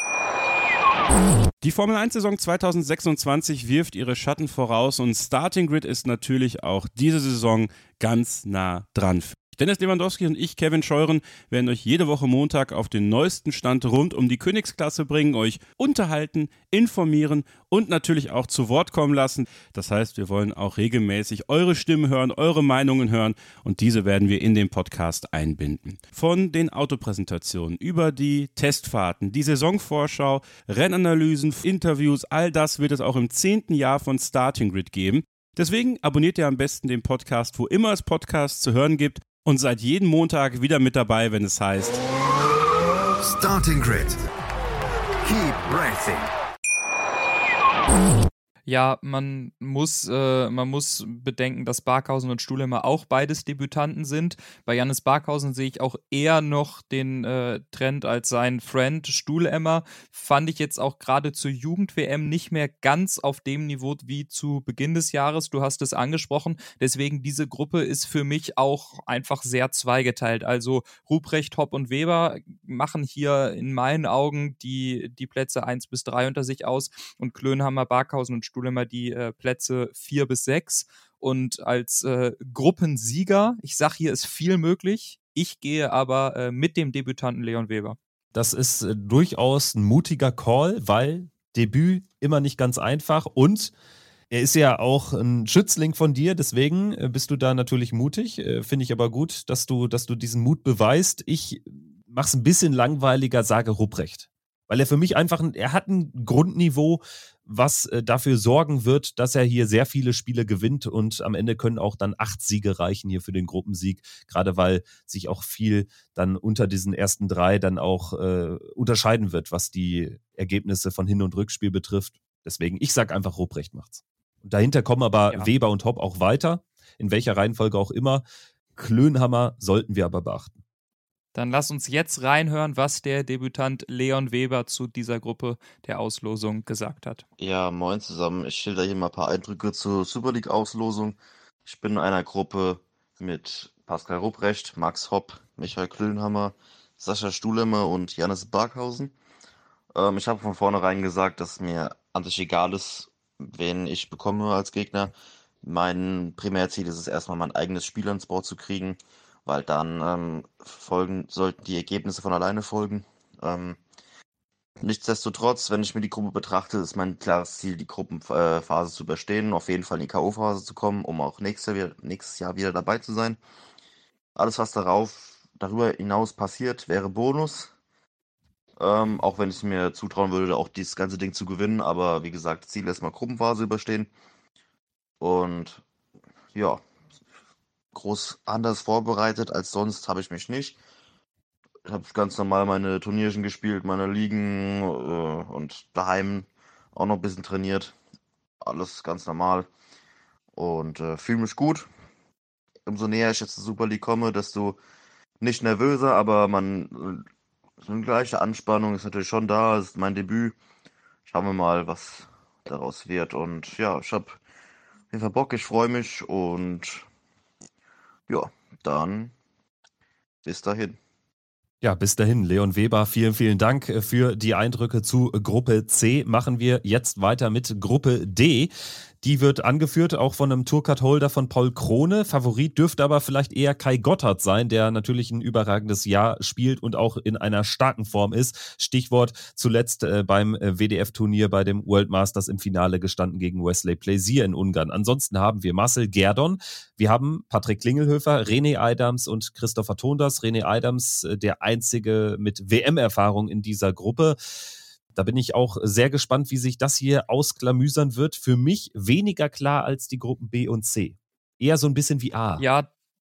Die Formel eins Saison zwanzig sechsundzwanzig wirft ihre Schatten voraus, und Starting Grid ist natürlich auch diese Saison ganz nah dran. Dennis Lewandowski und ich, Kevin Scheuren, werden euch jede Woche Montag auf den neuesten Stand rund um die Königsklasse bringen, euch unterhalten, informieren und natürlich auch zu Wort kommen lassen. Das heißt, wir wollen auch regelmäßig eure Stimmen hören, eure Meinungen hören, und diese werden wir in den Podcast einbinden. Von den Autopräsentationen über die Testfahrten, die Saisonvorschau, Rennanalysen, Interviews, all das wird es auch im zehnten Jahr von Starting Grid geben. Deswegen abonniert ihr am besten den Podcast, wo immer es Podcasts zu hören gibt, und seid jeden Montag wieder mit dabei, wenn es heißt
Starting Grid. Keep racing.
Ja, man muss, äh, man muss bedenken, dass Barkhausen und Stuhlemmer auch beides Debütanten sind. Bei Jannis Barkhausen sehe ich auch eher noch den äh, Trend als sein Friend. Stuhlemmer fand ich jetzt auch gerade zur Jugend-W M nicht mehr ganz auf dem Niveau wie zu Beginn des Jahres. Du hast es angesprochen. Deswegen, diese Gruppe ist für mich auch einfach sehr zweigeteilt. Also Ruprecht, Hopp und Weber machen hier in meinen Augen die, die Plätze eins bis drei unter sich aus, und Klönhammer, Barkhausen und Stuhlemmer die äh, Plätze vier bis sechs. Und als äh, Gruppensieger, ich sag, hier ist viel möglich. Ich gehe aber äh, mit dem Debütanten Leon Weber.
Das ist äh, durchaus ein mutiger Call, weil Debüt immer nicht ganz einfach, und er ist ja auch ein Schützling von dir, deswegen äh, bist du da natürlich mutig. Äh, Finde ich aber gut, dass du, dass du diesen Mut beweist. Ich mach's ein bisschen langweiliger, sage Ruprecht. Weil er für mich einfach, ein, er hat ein Grundniveau, was äh, dafür sorgen wird, dass er hier sehr viele Spiele gewinnt, und am Ende können auch dann acht Siege reichen hier für den Gruppensieg, gerade weil sich auch viel dann unter diesen ersten drei dann auch äh, unterscheiden wird, was die Ergebnisse von Hin- und Rückspiel betrifft. Deswegen, ich sag einfach, Ruprecht macht's. Und dahinter kommen aber ja. Weber und Hopp auch weiter, in welcher Reihenfolge auch immer. Klönhammer sollten wir aber beachten.
Dann lass uns jetzt reinhören, was der Debütant Leon Weber zu dieser Gruppe der Auslosung gesagt hat.
Ja, moin zusammen. Ich schilder hier mal ein paar Eindrücke zur Super League-Auslosung. Ich bin in einer Gruppe mit Pascal Ruprecht, Max Hopp, Michael Klönhammer, Sascha Stuhlemmer und Jannis Barkhausen. Ähm, ich habe von vornherein gesagt, dass mir an sich egal ist, wen ich bekomme als Gegner. Mein Primärziel ist es erstmal, mein eigenes Spiel ans Board zu kriegen, weil dann ähm, folgen, sollten die Ergebnisse von alleine folgen. Ähm, nichtsdestotrotz, wenn ich mir die Gruppe betrachte, ist mein klares Ziel, die Gruppenphase zu überstehen, auf jeden Fall in die K O-Phase zu kommen, um auch nächstes Jahr, nächstes Jahr wieder dabei zu sein. Alles, was darauf, darüber hinaus passiert, wäre Bonus. Ähm, auch wenn ich mir zutrauen würde, auch dieses ganze Ding zu gewinnen. Aber wie gesagt, Ziel erstmal Gruppenphase überstehen. Und ja, groß anders vorbereitet als sonst habe ich mich nicht. Ich habe ganz normal meine Turnierchen gespielt, meine Ligen äh, und daheim auch noch ein bisschen trainiert. Alles ganz normal. Und äh, fühle mich gut. Umso näher ich jetzt zur Super League komme, desto nicht nervöser, aber man, so eine gleiche Anspannung ist natürlich schon da. Es ist mein Debüt. Schauen wir mal, was daraus wird. Und ja, ich habe auf jeden Fall Bock, ich freue mich und ja, dann bis dahin.
Ja, bis dahin, Leon Weber, vielen, vielen Dank für die Eindrücke zu Gruppe C. Machen wir jetzt weiter mit Gruppe D. Die wird angeführt auch von einem Tourcard-Holder von Paul Krone. Favorit dürfte aber vielleicht eher Kai Gotthard sein, der natürlich ein überragendes Jahr spielt und auch in einer starken Form ist. Stichwort zuletzt äh, beim äh, W D F-Turnier bei dem World Masters im Finale gestanden gegen Wesley Plaisir in Ungarn. Ansonsten haben wir Marcel Gerdon, wir haben Patrick Klingelhöfer, René Adams und Christopher Tondas. René Adams, äh, der einzige mit W M-Erfahrung in dieser Gruppe. Da bin ich auch sehr gespannt, wie sich das hier ausklamüsern wird. Für mich weniger klar als die Gruppen B und C. Eher so ein bisschen wie A.
Ja,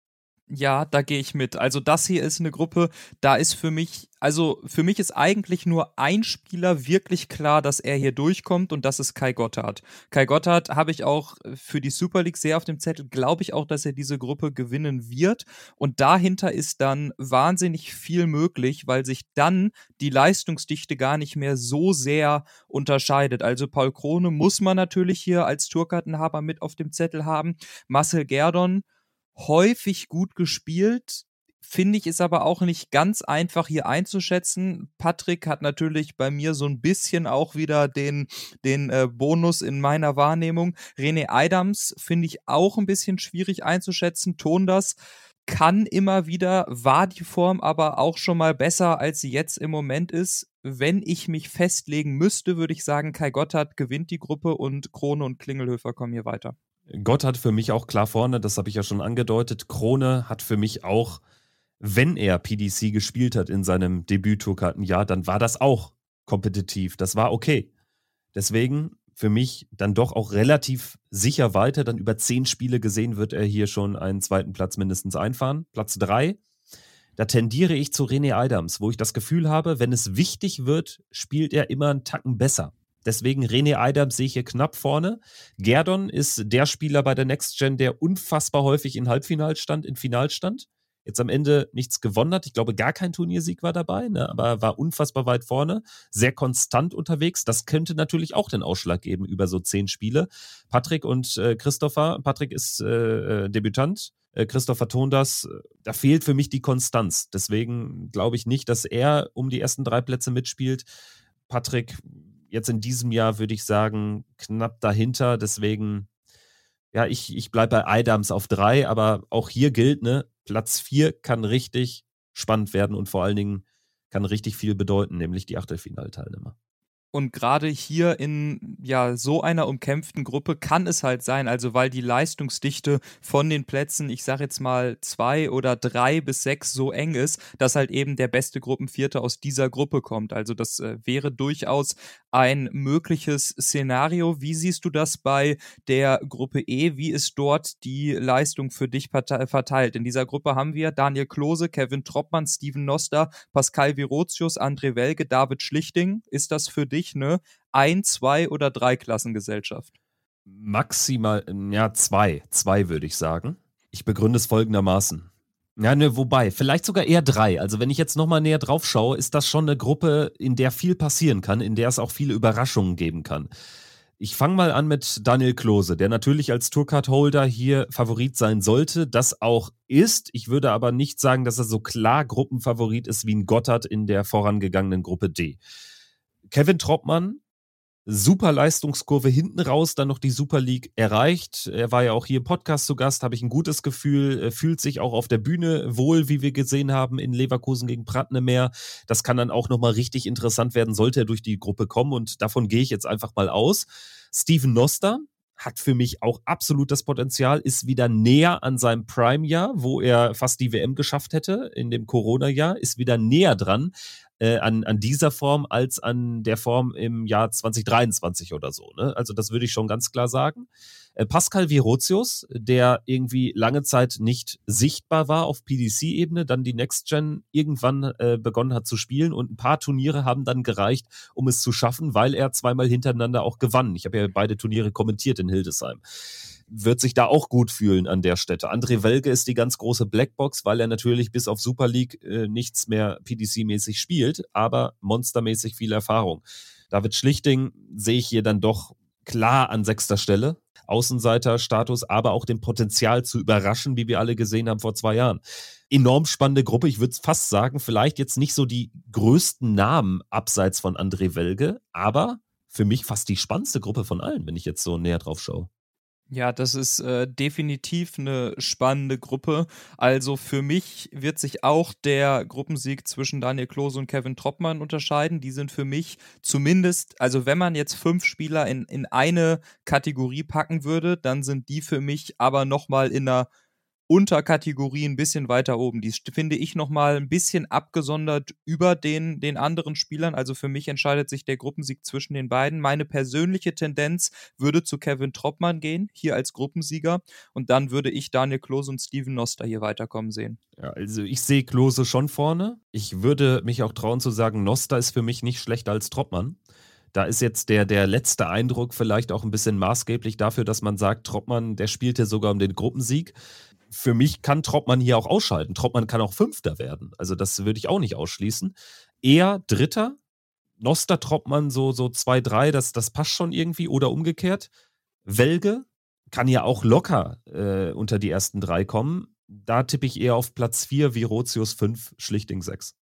Ja, da gehe ich mit. Also das hier ist eine Gruppe, da ist für mich, also für mich ist eigentlich nur ein Spieler wirklich klar, dass er hier durchkommt und das ist Kai Gotthard. Kai Gotthard habe ich auch für die Super League sehr auf dem Zettel, glaube ich auch, dass er diese Gruppe gewinnen wird und dahinter ist dann wahnsinnig viel möglich, weil sich dann die Leistungsdichte gar nicht mehr so sehr unterscheidet. Also Paul Krone muss man natürlich hier als Tourkartenhaber mit auf dem Zettel haben. Marcel Gerdon häufig gut gespielt, finde ich, ist aber auch nicht ganz einfach hier einzuschätzen. Patrick hat natürlich bei mir so ein bisschen auch wieder den, den äh, Bonus in meiner Wahrnehmung. René Adams finde ich auch ein bisschen schwierig einzuschätzen. Tondas kann immer wieder, war die Form aber auch schon mal besser, als sie jetzt im Moment ist. Wenn ich mich festlegen müsste, würde ich sagen, Kai Gotthard gewinnt die Gruppe und Krone und Klingelhöfer kommen hier weiter.
Gott hat für mich auch klar vorne, das habe ich ja schon angedeutet. Krone hat für mich auch, wenn er P D C gespielt hat in seinem Debüt-Tourkartenjahr, dann war das auch kompetitiv. Das war okay. Deswegen für mich dann doch auch relativ sicher weiter. Dann über zehn Spiele gesehen wird er hier schon einen zweiten Platz mindestens einfahren. Platz drei, da tendiere ich zu René Adams, wo ich das Gefühl habe, wenn es wichtig wird, spielt er immer einen Tacken besser. Deswegen René Adams sehe ich hier knapp vorne. Gerdon ist der Spieler bei der Next Gen, der unfassbar häufig in Halbfinalstand, in Finalstand. Jetzt am Ende nichts gewonnen hat. Ich glaube, gar kein Turniersieg war dabei, ne? Aber war unfassbar weit vorne. Sehr konstant unterwegs. Das könnte natürlich auch den Ausschlag geben über so zehn Spiele. Patrick und äh, Christopher. Patrick ist äh, Debütant. Äh, Christopher Tondas. Da fehlt für mich die Konstanz. Deswegen glaube ich nicht, dass er um die ersten drei Plätze mitspielt. Patrick jetzt in diesem Jahr würde ich sagen, knapp dahinter. Deswegen, ja, ich, ich bleibe bei Adams auf drei, aber auch hier gilt, ne, Platz vier kann richtig spannend werden und vor allen Dingen kann richtig viel bedeuten, nämlich die Achtelfinalteilnehmer.
Und gerade hier in ja so einer umkämpften Gruppe kann es halt sein, also weil die Leistungsdichte von den Plätzen, ich sag jetzt mal zwei oder drei bis sechs so eng ist, dass halt eben der beste Gruppenvierte aus dieser Gruppe kommt. Also das äh, wäre durchaus ein mögliches Szenario. Wie siehst du das bei der Gruppe E? Wie ist dort die Leistung für dich verteilt? In dieser Gruppe haben wir Daniel Klose, Kevin Troppmann, Steven Noster, Pascal Virotius, André Welge, David Schlichting. Ist das für dich eine ein-, zwei- oder drei-Klassengesellschaft?
Maximal, ja, zwei. Zwei würde ich sagen. Ich begründe es folgendermaßen. Ja, ne, wobei, vielleicht sogar eher drei. Also wenn ich jetzt nochmal näher drauf schaue, ist das schon eine Gruppe, in der viel passieren kann, in der es auch viele Überraschungen geben kann. Ich fange mal an mit Daniel Klose, der natürlich als Tourcard-Holder hier Favorit sein sollte, das auch ist. Ich würde aber nicht sagen, dass er so klar Gruppenfavorit ist wie ein Gotthard in der vorangegangenen Gruppe D. Kevin Troppmann, super Leistungskurve hinten raus, dann noch die Super League erreicht. Er war ja auch hier im Podcast zu Gast, habe ich ein gutes Gefühl, fühlt sich auch auf der Bühne wohl, wie wir gesehen haben, in Leverkusen gegen Pratnemer. Das kann dann auch nochmal richtig interessant werden, sollte er durch die Gruppe kommen und davon gehe ich jetzt einfach mal aus. Steven Noster hat für mich auch absolut das Potenzial, ist wieder näher an seinem Prime-Jahr, wo er fast die W M geschafft hätte in dem Corona-Jahr, ist wieder näher dran. Äh, an, an dieser Form als an der Form im Jahr zwanzig dreiundzwanzig oder so. Ne? Also das würde ich schon ganz klar sagen. Äh, Pascal Virotius, der irgendwie lange Zeit nicht sichtbar war auf P D C-Ebene, dann die Next Gen irgendwann äh, begonnen hat zu spielen und ein paar Turniere haben dann gereicht, um es zu schaffen, weil er zweimal hintereinander auch gewann. Ich habe ja beide Turniere kommentiert in Hildesheim. Wird sich da auch gut fühlen an der Stätte. André Welge ist die ganz große Blackbox, weil er natürlich bis auf Super League äh, nichts mehr P D C-mäßig spielt, aber monstermäßig viel Erfahrung. David Schlichting sehe ich hier dann doch klar an sechster Stelle. Außenseiter-Status, aber auch dem Potenzial zu überraschen, wie wir alle gesehen haben vor zwei Jahren. Enorm spannende Gruppe. Ich würde fast sagen, vielleicht jetzt nicht so die größten Namen abseits von André Welge, aber für mich fast die spannendste Gruppe von allen, wenn ich jetzt so näher drauf schaue.
Ja, das ist äh, definitiv eine spannende Gruppe. Also für mich wird sich auch der Gruppensieg zwischen Daniel Klose und Kevin Troppmann unterscheiden. Die sind für mich zumindest, also wenn man jetzt fünf Spieler in, in eine Kategorie packen würde, dann sind die für mich aber nochmal in einer Unterkategorie ein bisschen weiter oben. Die finde ich nochmal ein bisschen abgesondert über den, den anderen Spielern. Also für mich entscheidet sich der Gruppensieg zwischen den beiden. Meine persönliche Tendenz würde zu Kevin Troppmann gehen, hier als Gruppensieger. Und dann würde ich Daniel Klose und Steven Noster hier weiterkommen sehen.
Ja, also ich sehe Klose schon vorne. Ich würde mich auch trauen zu sagen, Noster ist für mich nicht schlechter als Troppmann. Da ist jetzt der, der letzte Eindruck vielleicht auch ein bisschen maßgeblich dafür, dass man sagt, Troppmann, der spielte sogar um den Gruppensieg. Für mich kann Troppmann hier auch ausschalten. Troppmann kann auch Fünfter werden. Also das würde ich auch nicht ausschließen. Eher Dritter. Noster, Troppmann so, so zwei, drei, das, das passt schon irgendwie. Oder umgekehrt. Welge kann ja auch locker äh, unter die ersten drei kommen. Da tippe ich eher auf Platz vier, Virotius fünf, Schlichting sechs.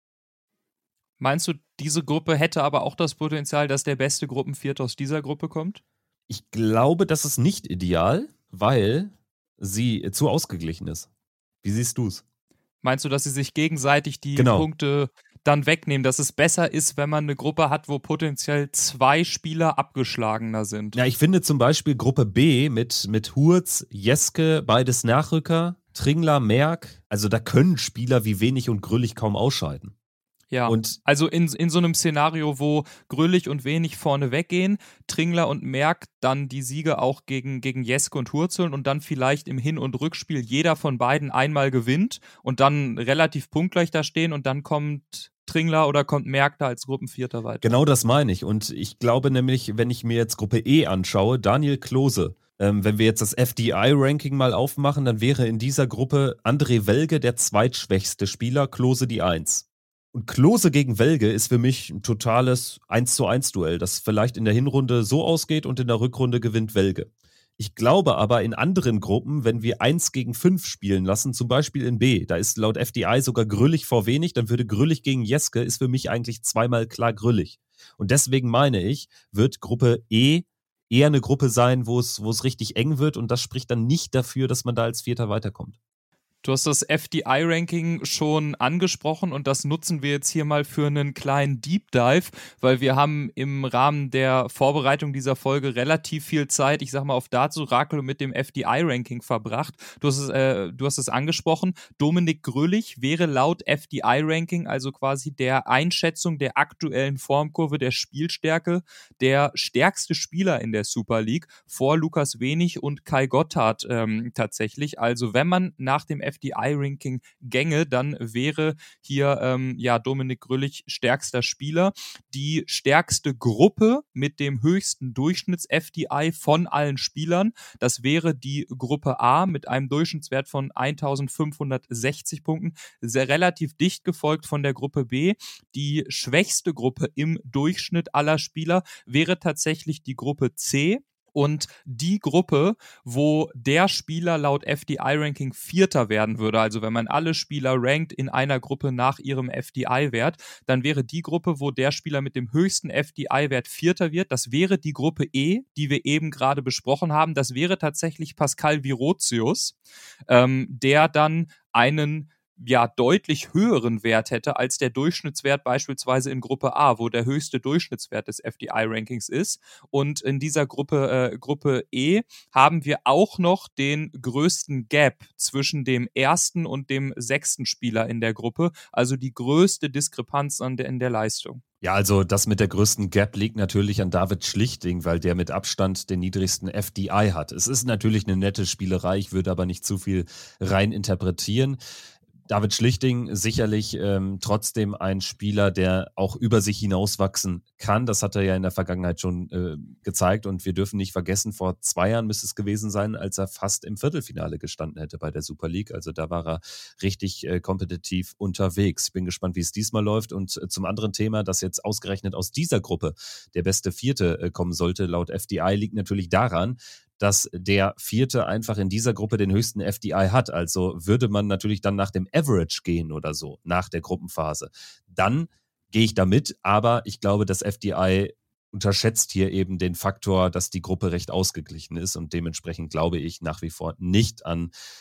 Meinst du, diese Gruppe hätte aber auch das Potenzial, dass der beste Gruppenvierte aus dieser Gruppe kommt?
Ich glaube, das ist nicht ideal, weil sie zu ausgeglichen ist. Wie siehst du es?
Meinst du, dass sie sich gegenseitig die
Genau.
Punkte dann wegnehmen, dass es besser ist, wenn man eine Gruppe hat, wo potenziell zwei Spieler abgeschlagener sind?
Ja, ich finde zum Beispiel Gruppe B mit, mit Hurz, Jeske, beides Nachrücker, Tringler, Merck, also da können Spieler wie Wenig und Grüllich kaum ausscheiden.
Ja,
Und
also in, in so einem Szenario, wo Grüllich und Wenig vorne weggehen, Tringler und Merck dann die Siege auch gegen, gegen Jeske und Hurzeln und dann vielleicht im Hin- und Rückspiel jeder von beiden einmal gewinnt und dann relativ punktgleich da stehen und dann kommt Tringler oder kommt Merck da als Gruppenvierter weiter.
genau das meine ich. Und ich glaube nämlich, wenn ich mir jetzt Gruppe E anschaue, Daniel Klose, ähm, wenn wir jetzt das F D I-Ranking mal aufmachen, dann wäre in dieser Gruppe André Welge der zweitschwächste Spieler, Klose die Eins. Und Klose gegen Welge ist für mich ein totales eins zu eins Duell, das vielleicht in der Hinrunde so ausgeht und in der Rückrunde gewinnt Welge. Ich glaube aber in anderen Gruppen, wenn wir eins gegen fünf spielen lassen, zum Beispiel in B, da ist laut F D I sogar Grüllich vor Wenig, dann würde Grüllich gegen Jeske, ist für mich eigentlich zweimal klar Grüllich. Und deswegen meine ich, wird Gruppe E eher eine Gruppe sein, wo es, wo es richtig eng wird und das spricht dann nicht dafür, dass man da als Vierter weiterkommt.
Du hast das F D I-Ranking schon angesprochen und das nutzen wir jetzt hier mal für einen kleinen Deep Dive, weil wir haben im Rahmen der Vorbereitung dieser Folge relativ viel Zeit, ich sag mal, auf Darts-Orakel mit dem F D I-Ranking verbracht. Du hast es, äh, du hast es angesprochen, Dominik Grüllich wäre laut F D I-Ranking, also quasi der Einschätzung der aktuellen Formkurve, der Spielstärke, der stärkste Spieler in der Super League vor Lukas Wenig und Kai Gotthard ähm, tatsächlich. Also wenn man nach dem F D I-Ranking gänge, dann wäre hier ähm, ja Dominik Grüllich stärkster Spieler. Die stärkste Gruppe mit dem höchsten Durchschnitts-F D I von allen Spielern, das wäre die Gruppe A mit einem Durchschnittswert von eintausendfünfhundertsechzig Punkten, sehr relativ dicht gefolgt von der Gruppe B. Die schwächste Gruppe im Durchschnitt aller Spieler wäre tatsächlich die Gruppe C. Und die Gruppe, wo der Spieler laut F D I-Ranking Vierter werden würde, also wenn man alle Spieler rankt in einer Gruppe nach ihrem F D I-Wert, dann wäre die Gruppe, wo der Spieler mit dem höchsten F D I-Wert Vierter wird, das wäre die Gruppe E, die wir eben gerade besprochen haben. Das wäre tatsächlich Pascal Virotius, ähm, der dann einen ja deutlich höheren Wert hätte als der Durchschnittswert beispielsweise in Gruppe A, wo der höchste Durchschnittswert des F D I-Rankings ist. Und in dieser Gruppe, äh, Gruppe E haben wir auch noch den größten Gap zwischen dem ersten und dem sechsten Spieler in der Gruppe, also die größte Diskrepanz an der, in der Leistung.
Ja, also das mit der größten Gap liegt natürlich an David Schlichting, weil der mit Abstand den niedrigsten F D I hat. Es ist natürlich eine nette Spielerei, ich würde aber nicht zu viel rein interpretieren. David Schlichting sicherlich ähm, trotzdem ein Spieler, der auch über sich hinauswachsen kann. Das hat er ja in der Vergangenheit schon äh, gezeigt und wir dürfen nicht vergessen, vor zwei Jahren müsste es gewesen sein, als er fast im Viertelfinale gestanden hätte bei der Super League. Also da war er richtig äh, kompetitiv unterwegs. Ich bin gespannt, wie es diesmal läuft und äh, zum anderen Thema, dass jetzt ausgerechnet aus dieser Gruppe der beste Vierte äh, kommen sollte, laut F D I, liegt natürlich daran, dass der Vierte einfach in dieser Gruppe den höchsten F D I hat. Also würde man natürlich dann nach dem Average gehen oder so, nach der Gruppenphase. Dann gehe ich damit, aber ich glaube, das F D I unterschätzt hier eben den Faktor, dass die Gruppe recht ausgeglichen ist und dementsprechend glaube ich nach wie vor nicht an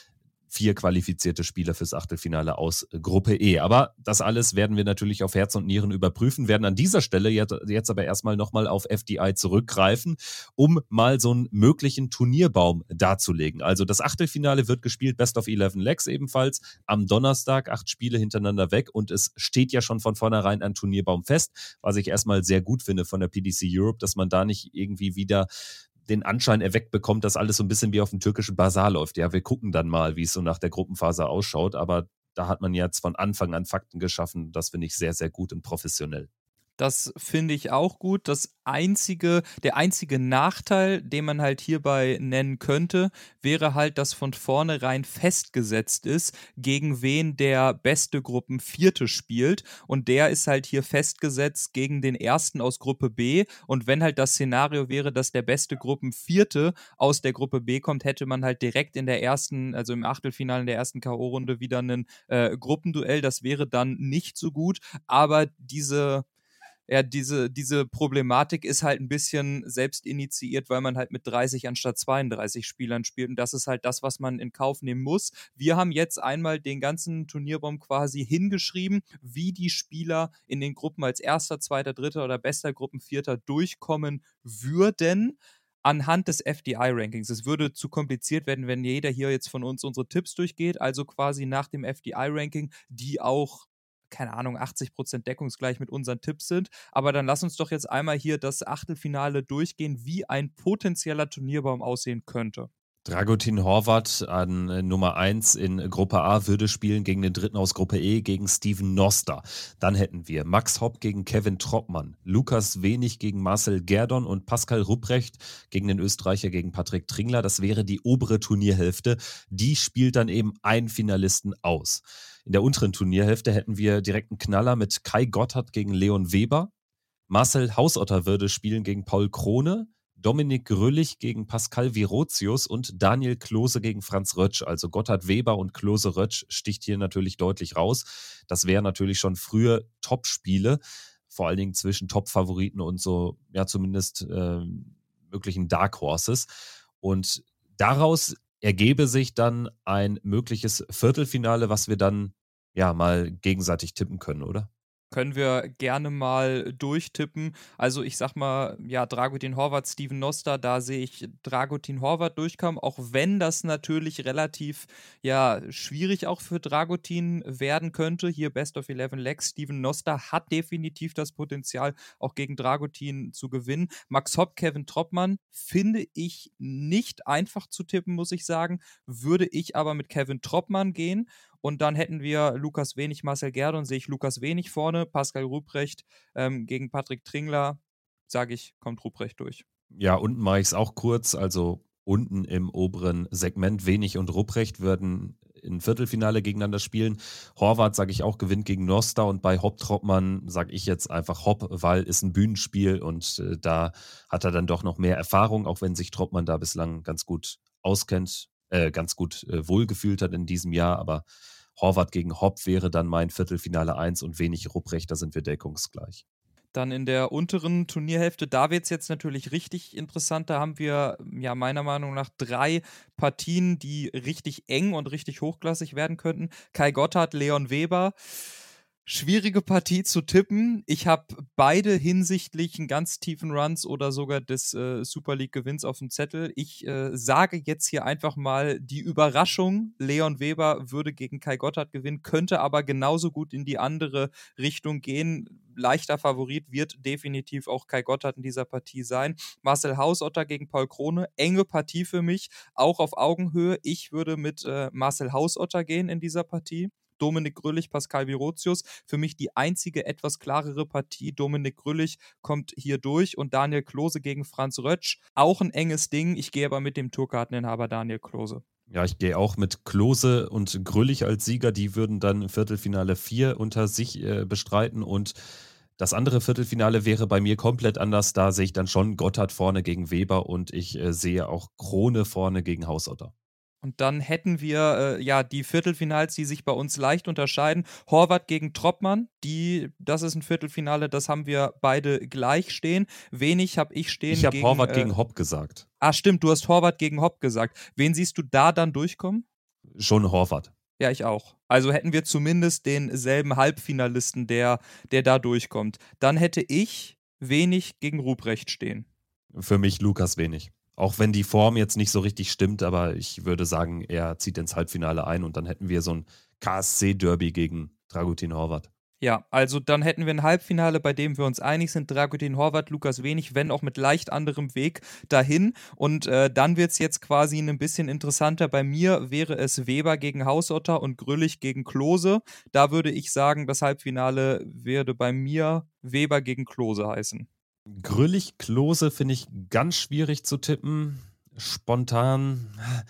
vier qualifizierte Spieler fürs Achtelfinale aus Gruppe E. Aber das alles werden wir natürlich auf Herz und Nieren überprüfen, werden an dieser Stelle jetzt, jetzt aber erstmal nochmal auf F D I zurückgreifen, um mal so einen möglichen Turnierbaum darzulegen. Also das Achtelfinale wird gespielt, Best of elf Legs ebenfalls, am Donnerstag, acht Spiele hintereinander weg und es steht ja schon von vornherein ein Turnierbaum fest, was ich erstmal sehr gut finde von der P D C Europe, dass man da nicht irgendwie wieder den Anschein erweckt bekommt, dass alles so ein bisschen wie auf dem türkischen Basar läuft. Ja, wir gucken dann mal, wie es so nach der Gruppenphase ausschaut, aber da hat man jetzt von Anfang an Fakten geschaffen. Das finde ich sehr, sehr gut und professionell.
Das finde ich auch gut. Das einzige, der einzige Nachteil, den man halt hierbei nennen könnte, wäre halt, dass von vornherein festgesetzt ist, gegen wen der beste Gruppenvierte spielt. Und der ist halt hier festgesetzt gegen den ersten aus Gruppe B. Und wenn halt das Szenario wäre, dass der beste Gruppenvierte aus der Gruppe B kommt, hätte man halt direkt in der ersten, also im Achtelfinale in der ersten K O-Runde wieder ein äh, Gruppenduell. Das wäre dann nicht so gut. Aber diese Ja, diese, diese Problematik ist halt ein bisschen selbst initiiert, weil man halt mit dreißig anstatt zweiunddreißig Spielern spielt und das ist halt das, was man in Kauf nehmen muss. Wir haben jetzt einmal den ganzen Turnierbaum quasi hingeschrieben, wie die Spieler in den Gruppen als Erster, Zweiter, Dritter oder bester Gruppenvierter durchkommen würden anhand des F D I-Rankings. Es würde zu kompliziert werden, wenn jeder hier jetzt von uns unsere Tipps durchgeht, also quasi nach dem F D I-Ranking, die auch keine Ahnung, achtzig Prozent deckungsgleich mit unseren Tipps sind. Aber dann lass uns doch jetzt einmal hier das Achtelfinale durchgehen, wie ein potenzieller Turnierbaum aussehen könnte.
Dragutin Horvath an äh, Nummer eins in Gruppe A würde spielen gegen den dritten aus Gruppe E, gegen Steven Noster. Dann hätten wir Max Hopp gegen Kevin Troppmann, Lukas Wenig gegen Marcel Gerdon und Pascal Rupprecht gegen den Österreicher, gegen Patrick Tringler. Das wäre die obere Turnierhälfte. Die spielt dann eben einen Finalisten aus. In der unteren Turnierhälfte hätten wir direkt einen Knaller mit Kai Gotthard gegen Leon Weber. Marcel Hausotter würde spielen gegen Paul Krone. Dominik Grüllich gegen Pascal Virozius und Daniel Klose gegen Franz Rötsch. Also Gotthard Weber und Klose Rötsch sticht hier natürlich deutlich raus. Das wären natürlich schon frühe Top-Spiele, vor allen Dingen zwischen Top-Favoriten und so, ja zumindest äh, möglichen Dark Horses. Und daraus ergebe sich dann ein mögliches Viertelfinale, was wir dann ja mal gegenseitig tippen können, oder?
Können wir gerne mal durchtippen. Also ich sag mal, ja, Dragutin Horvath, Steven Noster, da sehe ich Dragutin Horvath durchkommen, auch wenn das natürlich relativ, ja, schwierig auch für Dragutin werden könnte. Hier Best of elf Legs, Steven Noster hat definitiv das Potenzial, auch gegen Dragutin zu gewinnen. Max Hopp, Kevin Troppmann finde ich nicht einfach zu tippen, muss ich sagen. Würde ich aber mit Kevin Troppmann gehen. Und dann hätten wir Lukas Wenig, Marcel Gerdon, sehe ich Lukas Wenig vorne, Pascal Rupprecht ähm, gegen Patrick Tringler, sage ich, kommt Rupprecht durch.
Ja, unten mache ich es auch kurz, also unten im oberen Segment Wenig und Rupprecht würden im Viertelfinale gegeneinander spielen. Horvath, sage ich auch, gewinnt gegen Noster und bei Hopp Troppmann sage ich jetzt einfach Hopp, weil es ein Bühnenspiel und äh, da hat er dann doch noch mehr Erfahrung, auch wenn sich Troppmann da bislang ganz gut auskennt. Äh, ganz gut äh, wohlgefühlt hat in diesem Jahr, aber Horvath gegen Hopp wäre dann mein Viertelfinale eins und Wenig Rupprecht, da sind wir deckungsgleich.
Dann in der unteren Turnierhälfte, da wird es jetzt natürlich richtig interessant. Da haben wir ja meiner Meinung nach drei Partien, die richtig eng und richtig hochklassig werden könnten. Kai Gotthard, Leon Weber. Schwierige Partie zu tippen. Ich habe beide hinsichtlich einen ganz tiefen Runs oder sogar des äh, Super League-Gewinns auf dem Zettel. Ich äh, sage jetzt hier einfach mal die Überraschung. Leon Weber würde gegen Kai Gotthard gewinnen, könnte aber genauso gut in die andere Richtung gehen. Leichter Favorit wird definitiv auch Kai Gotthard in dieser Partie sein. Marcel Hausotter gegen Paul Krone. Enge Partie für mich, auch auf Augenhöhe. Ich würde mit äh, Marcel Hausotter gehen in dieser Partie. Dominik Grüllich, Pascal Virozius. Für mich die einzige etwas klarere Partie. Dominik Grüllich kommt hier durch und Daniel Klose gegen Franz Rötsch. Auch ein enges Ding. Ich gehe aber mit dem Tourkarteninhaber Daniel Klose.
Ja, ich gehe auch mit Klose und Grüllich als Sieger. Die würden dann Viertelfinale vier unter sich äh, bestreiten und das andere Viertelfinale wäre bei mir komplett anders. Da sehe ich dann schon Gotthard vorne gegen Weber und ich äh, sehe auch Krone vorne gegen Hausotter.
Und dann hätten wir äh, ja die Viertelfinals, die sich bei uns leicht unterscheiden. Horvath gegen Troppmann, die, das ist ein Viertelfinale, das haben wir beide gleich stehen. Wenig habe ich stehen
Ich habe Horvath äh, gegen Hopp gesagt.
Ah, stimmt, du hast Horvath gegen Hopp gesagt. Wen siehst du da dann durchkommen?
schon Horvath.
Ja, ich auch. Also hätten wir zumindest denselben Halbfinalisten, der, der da durchkommt. Dann hätte ich Wenig gegen Ruprecht stehen.
Für mich Lukas Wenig. Auch wenn die Form jetzt nicht so richtig stimmt, aber ich würde sagen, er zieht ins Halbfinale ein und dann hätten wir so ein K S C-Derby gegen Dragutin Horvath.
Ja, also dann hätten wir ein Halbfinale, bei dem wir uns einig sind, Dragutin Horvath, Lukas Wenig, wenn auch mit leicht anderem Weg dahin. Und äh, dann wird es jetzt quasi ein bisschen interessanter. Bei mir wäre es Weber gegen Hausotter und Grüllich gegen Klose. Da würde ich sagen, das Halbfinale würde bei mir Weber gegen Klose heißen.
Grüllich, Klose finde ich ganz schwierig zu tippen. Spontan.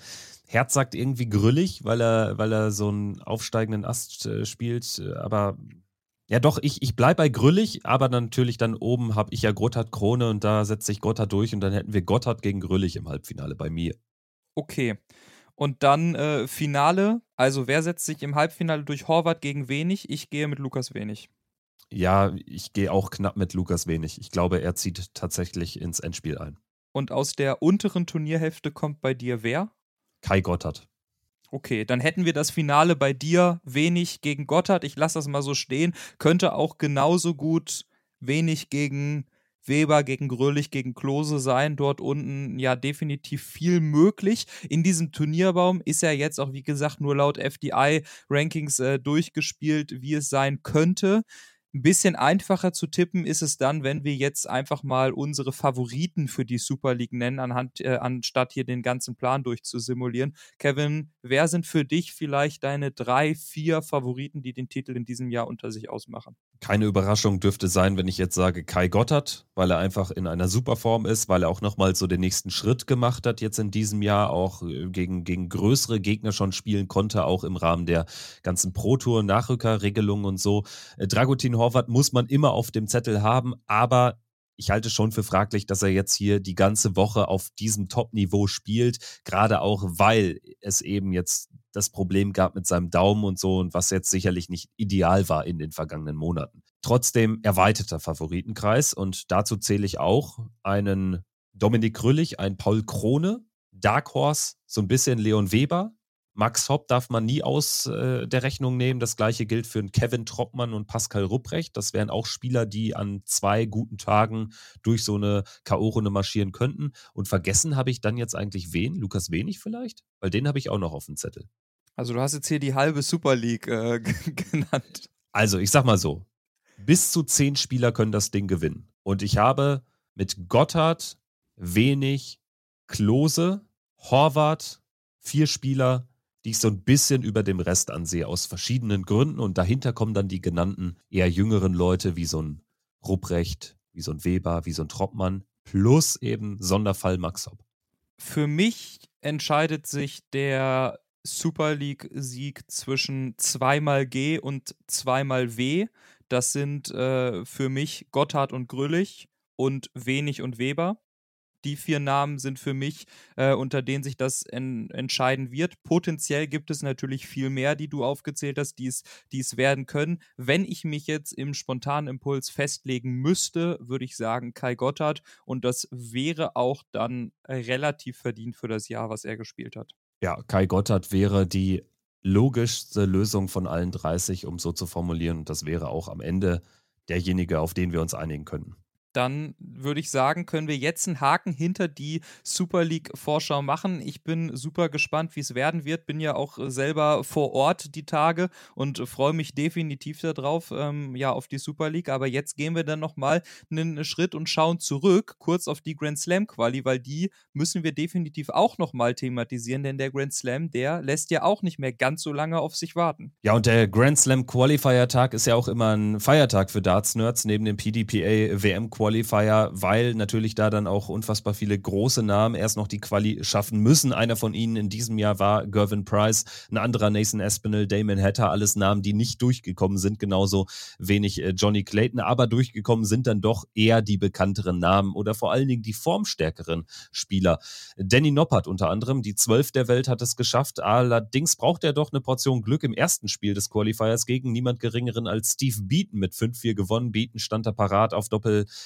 Herz sagt irgendwie Grüllich, weil er, weil er so einen aufsteigenden Ast äh, spielt. Aber ja doch, ich, ich bleibe bei Grüllich, aber natürlich dann oben habe ich ja Gotthard Krone und da setzt sich Gotthard durch und dann hätten wir Gotthard gegen Grüllich im Halbfinale bei mir.
Okay. Und dann äh, Finale. Also wer setzt sich im Halbfinale durch? Horvath gegen Wenig? Ich gehe mit Lukas Wenig.
Ja, ich gehe auch knapp mit Lukas Wenig. Ich glaube, er zieht tatsächlich ins Endspiel ein.
Und aus der unteren Turnierhälfte kommt bei dir wer?
Kai Gotthard.
Okay, dann hätten wir das Finale bei dir Wenig gegen Gotthard. Ich lasse das mal so stehen. Könnte auch genauso gut Wenig gegen Weber, gegen Grölich, gegen Klose sein. Dort unten ja definitiv viel möglich. In diesem Turnierbaum ist ja jetzt auch, wie gesagt, nur laut F D I-Rankings äh, durchgespielt, wie es sein könnte. Ein bisschen einfacher zu tippen ist es dann, wenn wir jetzt einfach mal unsere Favoriten für die Super League nennen, anhand, äh, anstatt hier den ganzen Plan durchzusimulieren. Kevin, wer sind für dich vielleicht deine drei, vier Favoriten, die den Titel in diesem Jahr unter sich ausmachen?
Keine Überraschung dürfte sein, wenn ich jetzt sage Kai Gotthard, weil er einfach in einer Superform ist, weil er auch nochmal so den nächsten Schritt gemacht hat jetzt in diesem Jahr, auch gegen, gegen größere Gegner schon spielen konnte, auch im Rahmen der ganzen Pro-Tour, Nachrückerregelungen und so. Äh, Dragutin Horvath muss man immer auf dem Zettel haben, aber ich halte schon für fraglich, dass er jetzt hier die ganze Woche auf diesem Top-Niveau spielt, gerade auch, weil es eben jetzt das Problem gab mit seinem Daumen und so und was jetzt sicherlich nicht ideal war in den vergangenen Monaten. Trotzdem erweiterter Favoritenkreis und dazu zähle ich auch einen Dominik Grüllich, einen Paul Krone, Dark Horse, so ein bisschen Leon Weber. Max Hopp darf man nie aus äh, der Rechnung nehmen. Das gleiche gilt für einen Kevin Troppmann und Pascal Ruprecht. Das wären auch Spieler, die an zwei guten Tagen durch so eine K O-Runde marschieren könnten. Und vergessen habe ich dann jetzt eigentlich wen? Lukas Wenig vielleicht? Weil den habe ich auch noch auf dem Zettel.
Also du hast jetzt hier die halbe Super League äh, genannt.
Also ich sag mal so, bis zu zehn Spieler können das Ding gewinnen. Und ich habe mit Gotthard, Wenig, Klose, Horvath, vier Spieler, die ich so ein bisschen über dem Rest ansehe, aus verschiedenen Gründen. Und dahinter kommen dann die genannten eher jüngeren Leute, wie so ein Ruprecht, wie so ein Weber, wie so ein Troppmann, plus eben Sonderfall Max Hopp.
Für mich entscheidet sich der Super League-Sieg zwischen zweimal G und zweimal W. Das sind äh, für mich Gotthard und Grüllich und Wenig und Weber. Die vier Namen sind für mich, äh, unter denen sich das en- entscheiden wird. Potenziell gibt es natürlich viel mehr, die du aufgezählt hast, die es, die es werden können. Wenn ich mich jetzt im spontanen Impuls festlegen müsste, würde ich sagen Kai Gotthard. Und das wäre auch dann relativ verdient für das Jahr, was er gespielt hat.
Ja, Kai Gotthard wäre die logischste Lösung von allen dreißig, um so zu formulieren. Und das wäre auch am Ende derjenige, auf den wir uns einigen könnten.
Dann würde ich sagen, können wir jetzt einen Haken hinter die Super League-Vorschau machen. Ich bin super gespannt, wie es werden wird. Bin ja auch selber vor Ort die Tage und freue mich definitiv darauf, ähm, ja, auf die Super League. Aber jetzt gehen wir dann nochmal einen Schritt und schauen zurück, kurz auf die Grand Slam-Quali, weil die müssen wir definitiv auch nochmal thematisieren, denn der Grand Slam, der lässt ja auch nicht mehr ganz so lange auf sich warten.
Ja, und der Grand Slam Qualifier-Tag ist ja auch immer ein Feiertag für Darts-Nerds, neben dem P D P A W M Qualifier, weil natürlich da dann auch unfassbar viele große Namen erst noch die Quali schaffen müssen. Einer von ihnen in diesem Jahr war Gervin Price, ein anderer Nathan Aspinall, Damon Hatter, alles Namen, die nicht durchgekommen sind, genauso wenig äh, Johnny Clayton, aber durchgekommen sind dann doch eher die bekannteren Namen oder vor allen Dingen die formstärkeren Spieler. Danny Noppert unter anderem, die zwölf der Welt, hat es geschafft, allerdings braucht er doch eine Portion Glück im ersten Spiel des Qualifiers gegen niemand geringeren als Steve Beaton mit fünf vier gewonnen. Beaton stand da parat auf Doppel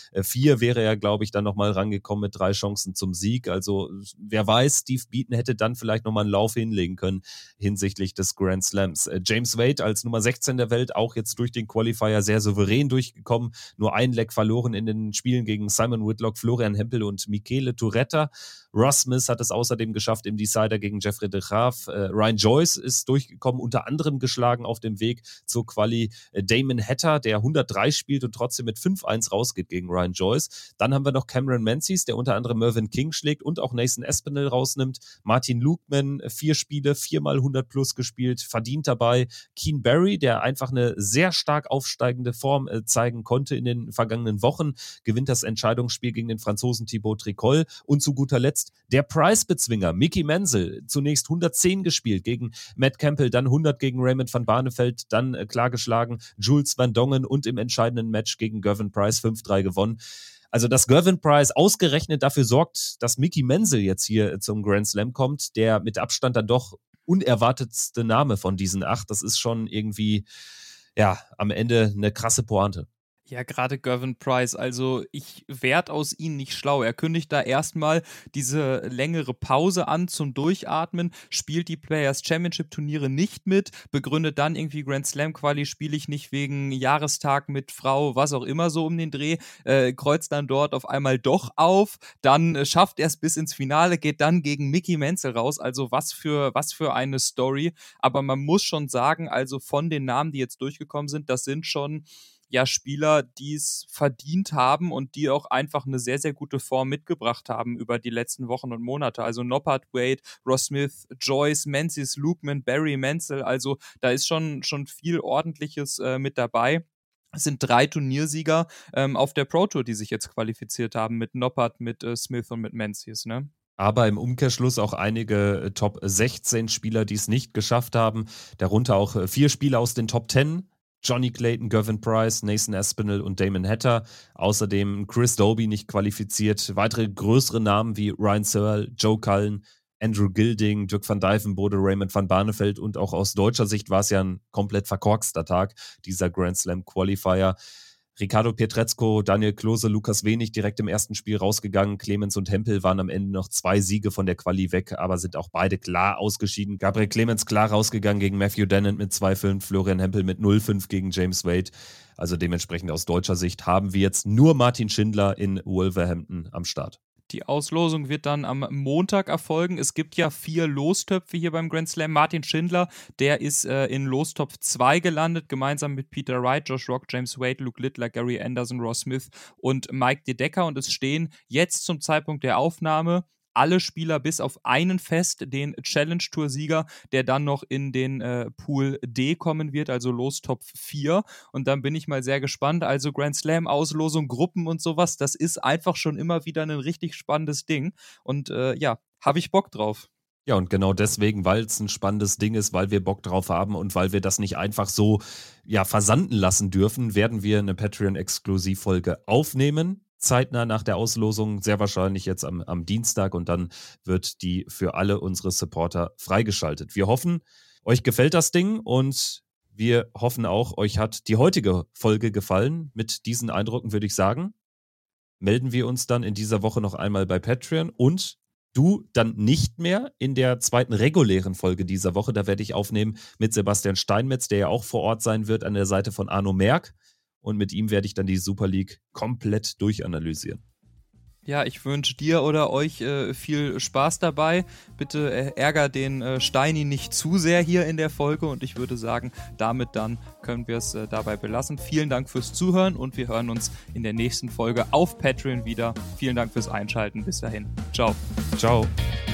vier wäre er, glaube ich, dann nochmal rangekommen mit drei Chancen zum Sieg. Also wer weiß, Steve Beaton hätte dann vielleicht nochmal einen Lauf hinlegen können hinsichtlich des Grand Slams. James Wade als Nummer sechzehn der Welt, auch jetzt durch den Qualifier sehr souverän durchgekommen. Nur ein Leck verloren in den Spielen gegen Simon Whitlock, Florian Hempel und Michele Turetta. Ross Smith hat es außerdem geschafft im Decider gegen Jeffrey de Graaf. Äh, Ryan Joyce ist durchgekommen, unter anderem geschlagen auf dem Weg zur Quali. Äh, Damon Hatter, der hundertdrei spielt und trotzdem mit fünf eins rausgeht gegen Ryan Joyce. Dann haben wir noch Cameron Menzies, der unter anderem Mervyn King schlägt und auch Nathan Espinel rausnimmt. Martin Lukeman, vier Spiele, viermal hundert plus gespielt, verdient dabei. Keen Barry, der einfach eine sehr stark aufsteigende Form äh, zeigen konnte in den vergangenen Wochen, gewinnt das Entscheidungsspiel gegen den Franzosen Thibaut Tricol. Und zu guter Letzt der Prize-Bezwinger Mickey Menzel, zunächst hundertzehn gespielt gegen Matt Campbell, dann hundert gegen Raymond van Barneveld, dann äh, klar geschlagen Jules Van Dongen und im entscheidenden Match gegen Gervin Price fünf drei gewonnen. Also dass Gervin Price ausgerechnet dafür sorgt, dass Mickey Menzel jetzt hier zum Grand Slam kommt, der mit Abstand dann doch unerwartetste Name von diesen acht, das ist schon irgendwie, ja, am Ende eine krasse Pointe.
Ja, gerade Gervin Price, also ich werd aus ihm nicht schlau. Er kündigt da erstmal diese längere Pause an zum Durchatmen, spielt die Players Championship Turniere nicht mit, begründet dann irgendwie Grand Slam Quali, spiele ich nicht wegen Jahrestag mit Frau, was auch immer so um den Dreh, äh, kreuzt dann dort auf einmal doch auf, dann äh, schafft er es bis ins Finale, geht dann gegen Mickey Menzel raus, also was für, was für eine Story, aber man muss schon sagen, also von den Namen, die jetzt durchgekommen sind, das sind schon ja Spieler, die es verdient haben und die auch einfach eine sehr, sehr gute Form mitgebracht haben über die letzten Wochen und Monate. Also Noppert, Wade, Ross Smith, Joyce, Menzies, Lukeman, Barry, Menzel. Also da ist schon, schon viel Ordentliches äh, mit dabei. Es sind drei Turniersieger ähm, auf der Pro Tour, die sich jetzt qualifiziert haben, mit Noppert, mit äh, Smith und mit Menzies, ne?
Aber im Umkehrschluss auch einige Top sechzehn Spieler, die es nicht geschafft haben. Darunter auch vier Spieler aus den Top zehn. Johnny Clayton, Gervin Price, Nathan Espinel und Damon Hatter. Außerdem Chris Dobie nicht qualifiziert. Weitere größere Namen wie Ryan Searle, Joe Cullen, Andrew Gilding, Dirk van Dijvenbode, Raymond van Barneveld und auch aus deutscher Sicht war es ja ein komplett verkorkster Tag, dieser Grand Slam Qualifier. Ricardo Pietrezco, Daniel Klose, Lukas Wenig direkt im ersten Spiel rausgegangen. Clemens und Hempel waren am Ende noch zwei Siege von der Quali weg, aber sind auch beide klar ausgeschieden. Gabriel Clemens klar rausgegangen gegen Matthew Dennant mit zwei fünf, Florian Hempel mit null fünf gegen James Wade. Also dementsprechend aus deutscher Sicht haben wir jetzt nur Martin Schindler in Wolverhampton am Start.
Die Auslosung wird dann am Montag erfolgen. Es gibt ja vier Lostöpfe hier beim Grand Slam. Martin Schindler, der ist äh, in Lostopf zwei gelandet, gemeinsam mit Peter Wright, Josh Rock, James Wade, Luke Littler, Gary Anderson, Ross Smith und Mike De Decker. Und es stehen jetzt zum Zeitpunkt der Aufnahme alle Spieler bis auf einen fest, den Challenge-Tour-Sieger, der dann noch in den äh, Pool D kommen wird, also Lostopf vier. Und dann bin ich mal sehr gespannt. Also Grand Slam-Auslosung, Gruppen und sowas, das ist einfach schon immer wieder ein richtig spannendes Ding. Und äh, ja, habe ich Bock drauf.
Ja, und genau deswegen, weil es ein spannendes Ding ist, weil wir Bock drauf haben und weil wir das nicht einfach so ja, versanden lassen dürfen, werden wir eine Patreon-Exklusivfolge aufnehmen. Zeitnah nach der Auslosung, sehr wahrscheinlich jetzt am, am Dienstag, und dann wird die für alle unsere Supporter freigeschaltet. Wir hoffen, euch gefällt das Ding und wir hoffen auch, euch hat die heutige Folge gefallen. Mit diesen Eindrücken würde ich sagen, melden wir uns dann in dieser Woche noch einmal bei Patreon und du dann nicht mehr in der zweiten regulären Folge dieser Woche. Da werde ich aufnehmen mit Sebastian Steinmetz, der ja auch vor Ort sein wird an der Seite von Arno Merck. Und mit ihm werde ich dann die Super League komplett durchanalysieren.
Ja, ich wünsche dir oder euch äh, viel Spaß dabei. Bitte äh, ärger den äh, Steini nicht zu sehr hier in der Folge. Und ich würde sagen, damit dann können wir es äh, dabei belassen. Vielen Dank fürs Zuhören und wir hören uns in der nächsten Folge auf Patreon wieder. Vielen Dank fürs Einschalten. Bis dahin. Ciao.
Ciao.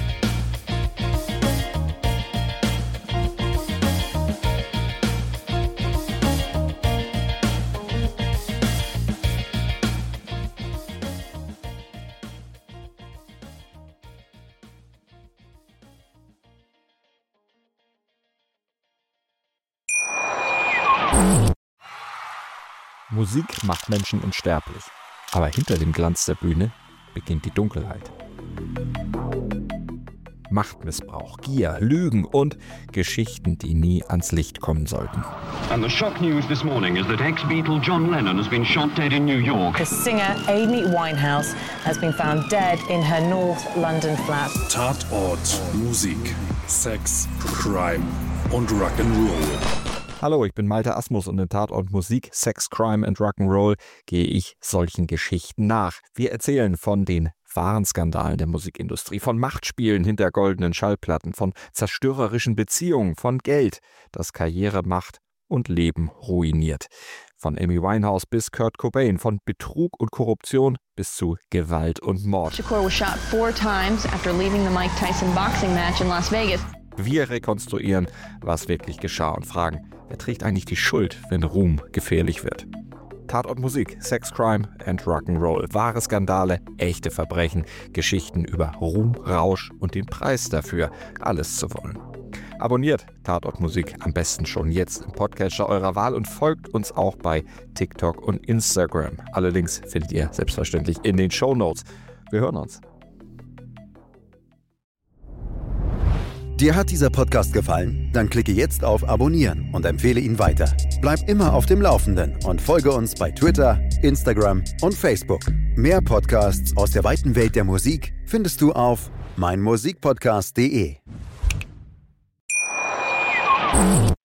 Musik macht Menschen unsterblich, aber hinter dem Glanz der Bühne beginnt die Dunkelheit. Machtmissbrauch, Gier, Lügen und Geschichten, die nie ans Licht kommen sollten.
And the shock news this morning is that ex-Beatle John Lennon has been shot dead in New York.
The singer Amy Winehouse has been found dead in her North London flat.
Tatort Musik, Sex, Crime und Rock'n'Roll.
Hallo, ich bin Malte Asmus und in Tatort Musik, Sex, Crime and Rock'n'Roll gehe ich solchen Geschichten nach. Wir erzählen von den wahren Skandalen der Musikindustrie, von Machtspielen hinter goldenen Schallplatten, von zerstörerischen Beziehungen, von Geld, das Karriere macht und Leben ruiniert. Von Amy Winehouse bis Kurt Cobain, von Betrug und Korruption bis zu Gewalt und Mord.
Shakur was shot four times after leaving the Mike Tyson boxing match in Las Vegas.
Wir rekonstruieren, was wirklich geschah und fragen, wer trägt eigentlich die Schuld, wenn Ruhm gefährlich wird? Tatort Musik, Sex, Crime and Rock'n'Roll. Wahre Skandale, echte Verbrechen, Geschichten über Ruhm, Rausch und den Preis dafür, alles zu wollen. Abonniert Tatort Musik am besten schon jetzt im Podcatcher eurer Wahl und folgt uns auch bei TikTok und Instagram. Alle Links findet ihr selbstverständlich in den Shownotes. Wir hören uns.
Dir hat dieser Podcast gefallen? Dann klicke jetzt auf Abonnieren und empfehle ihn weiter. Bleib immer auf dem Laufenden und folge uns bei Twitter, Instagram und Facebook. Mehr Podcasts aus der weiten Welt der Musik findest du auf meinmusikpodcast punkt de.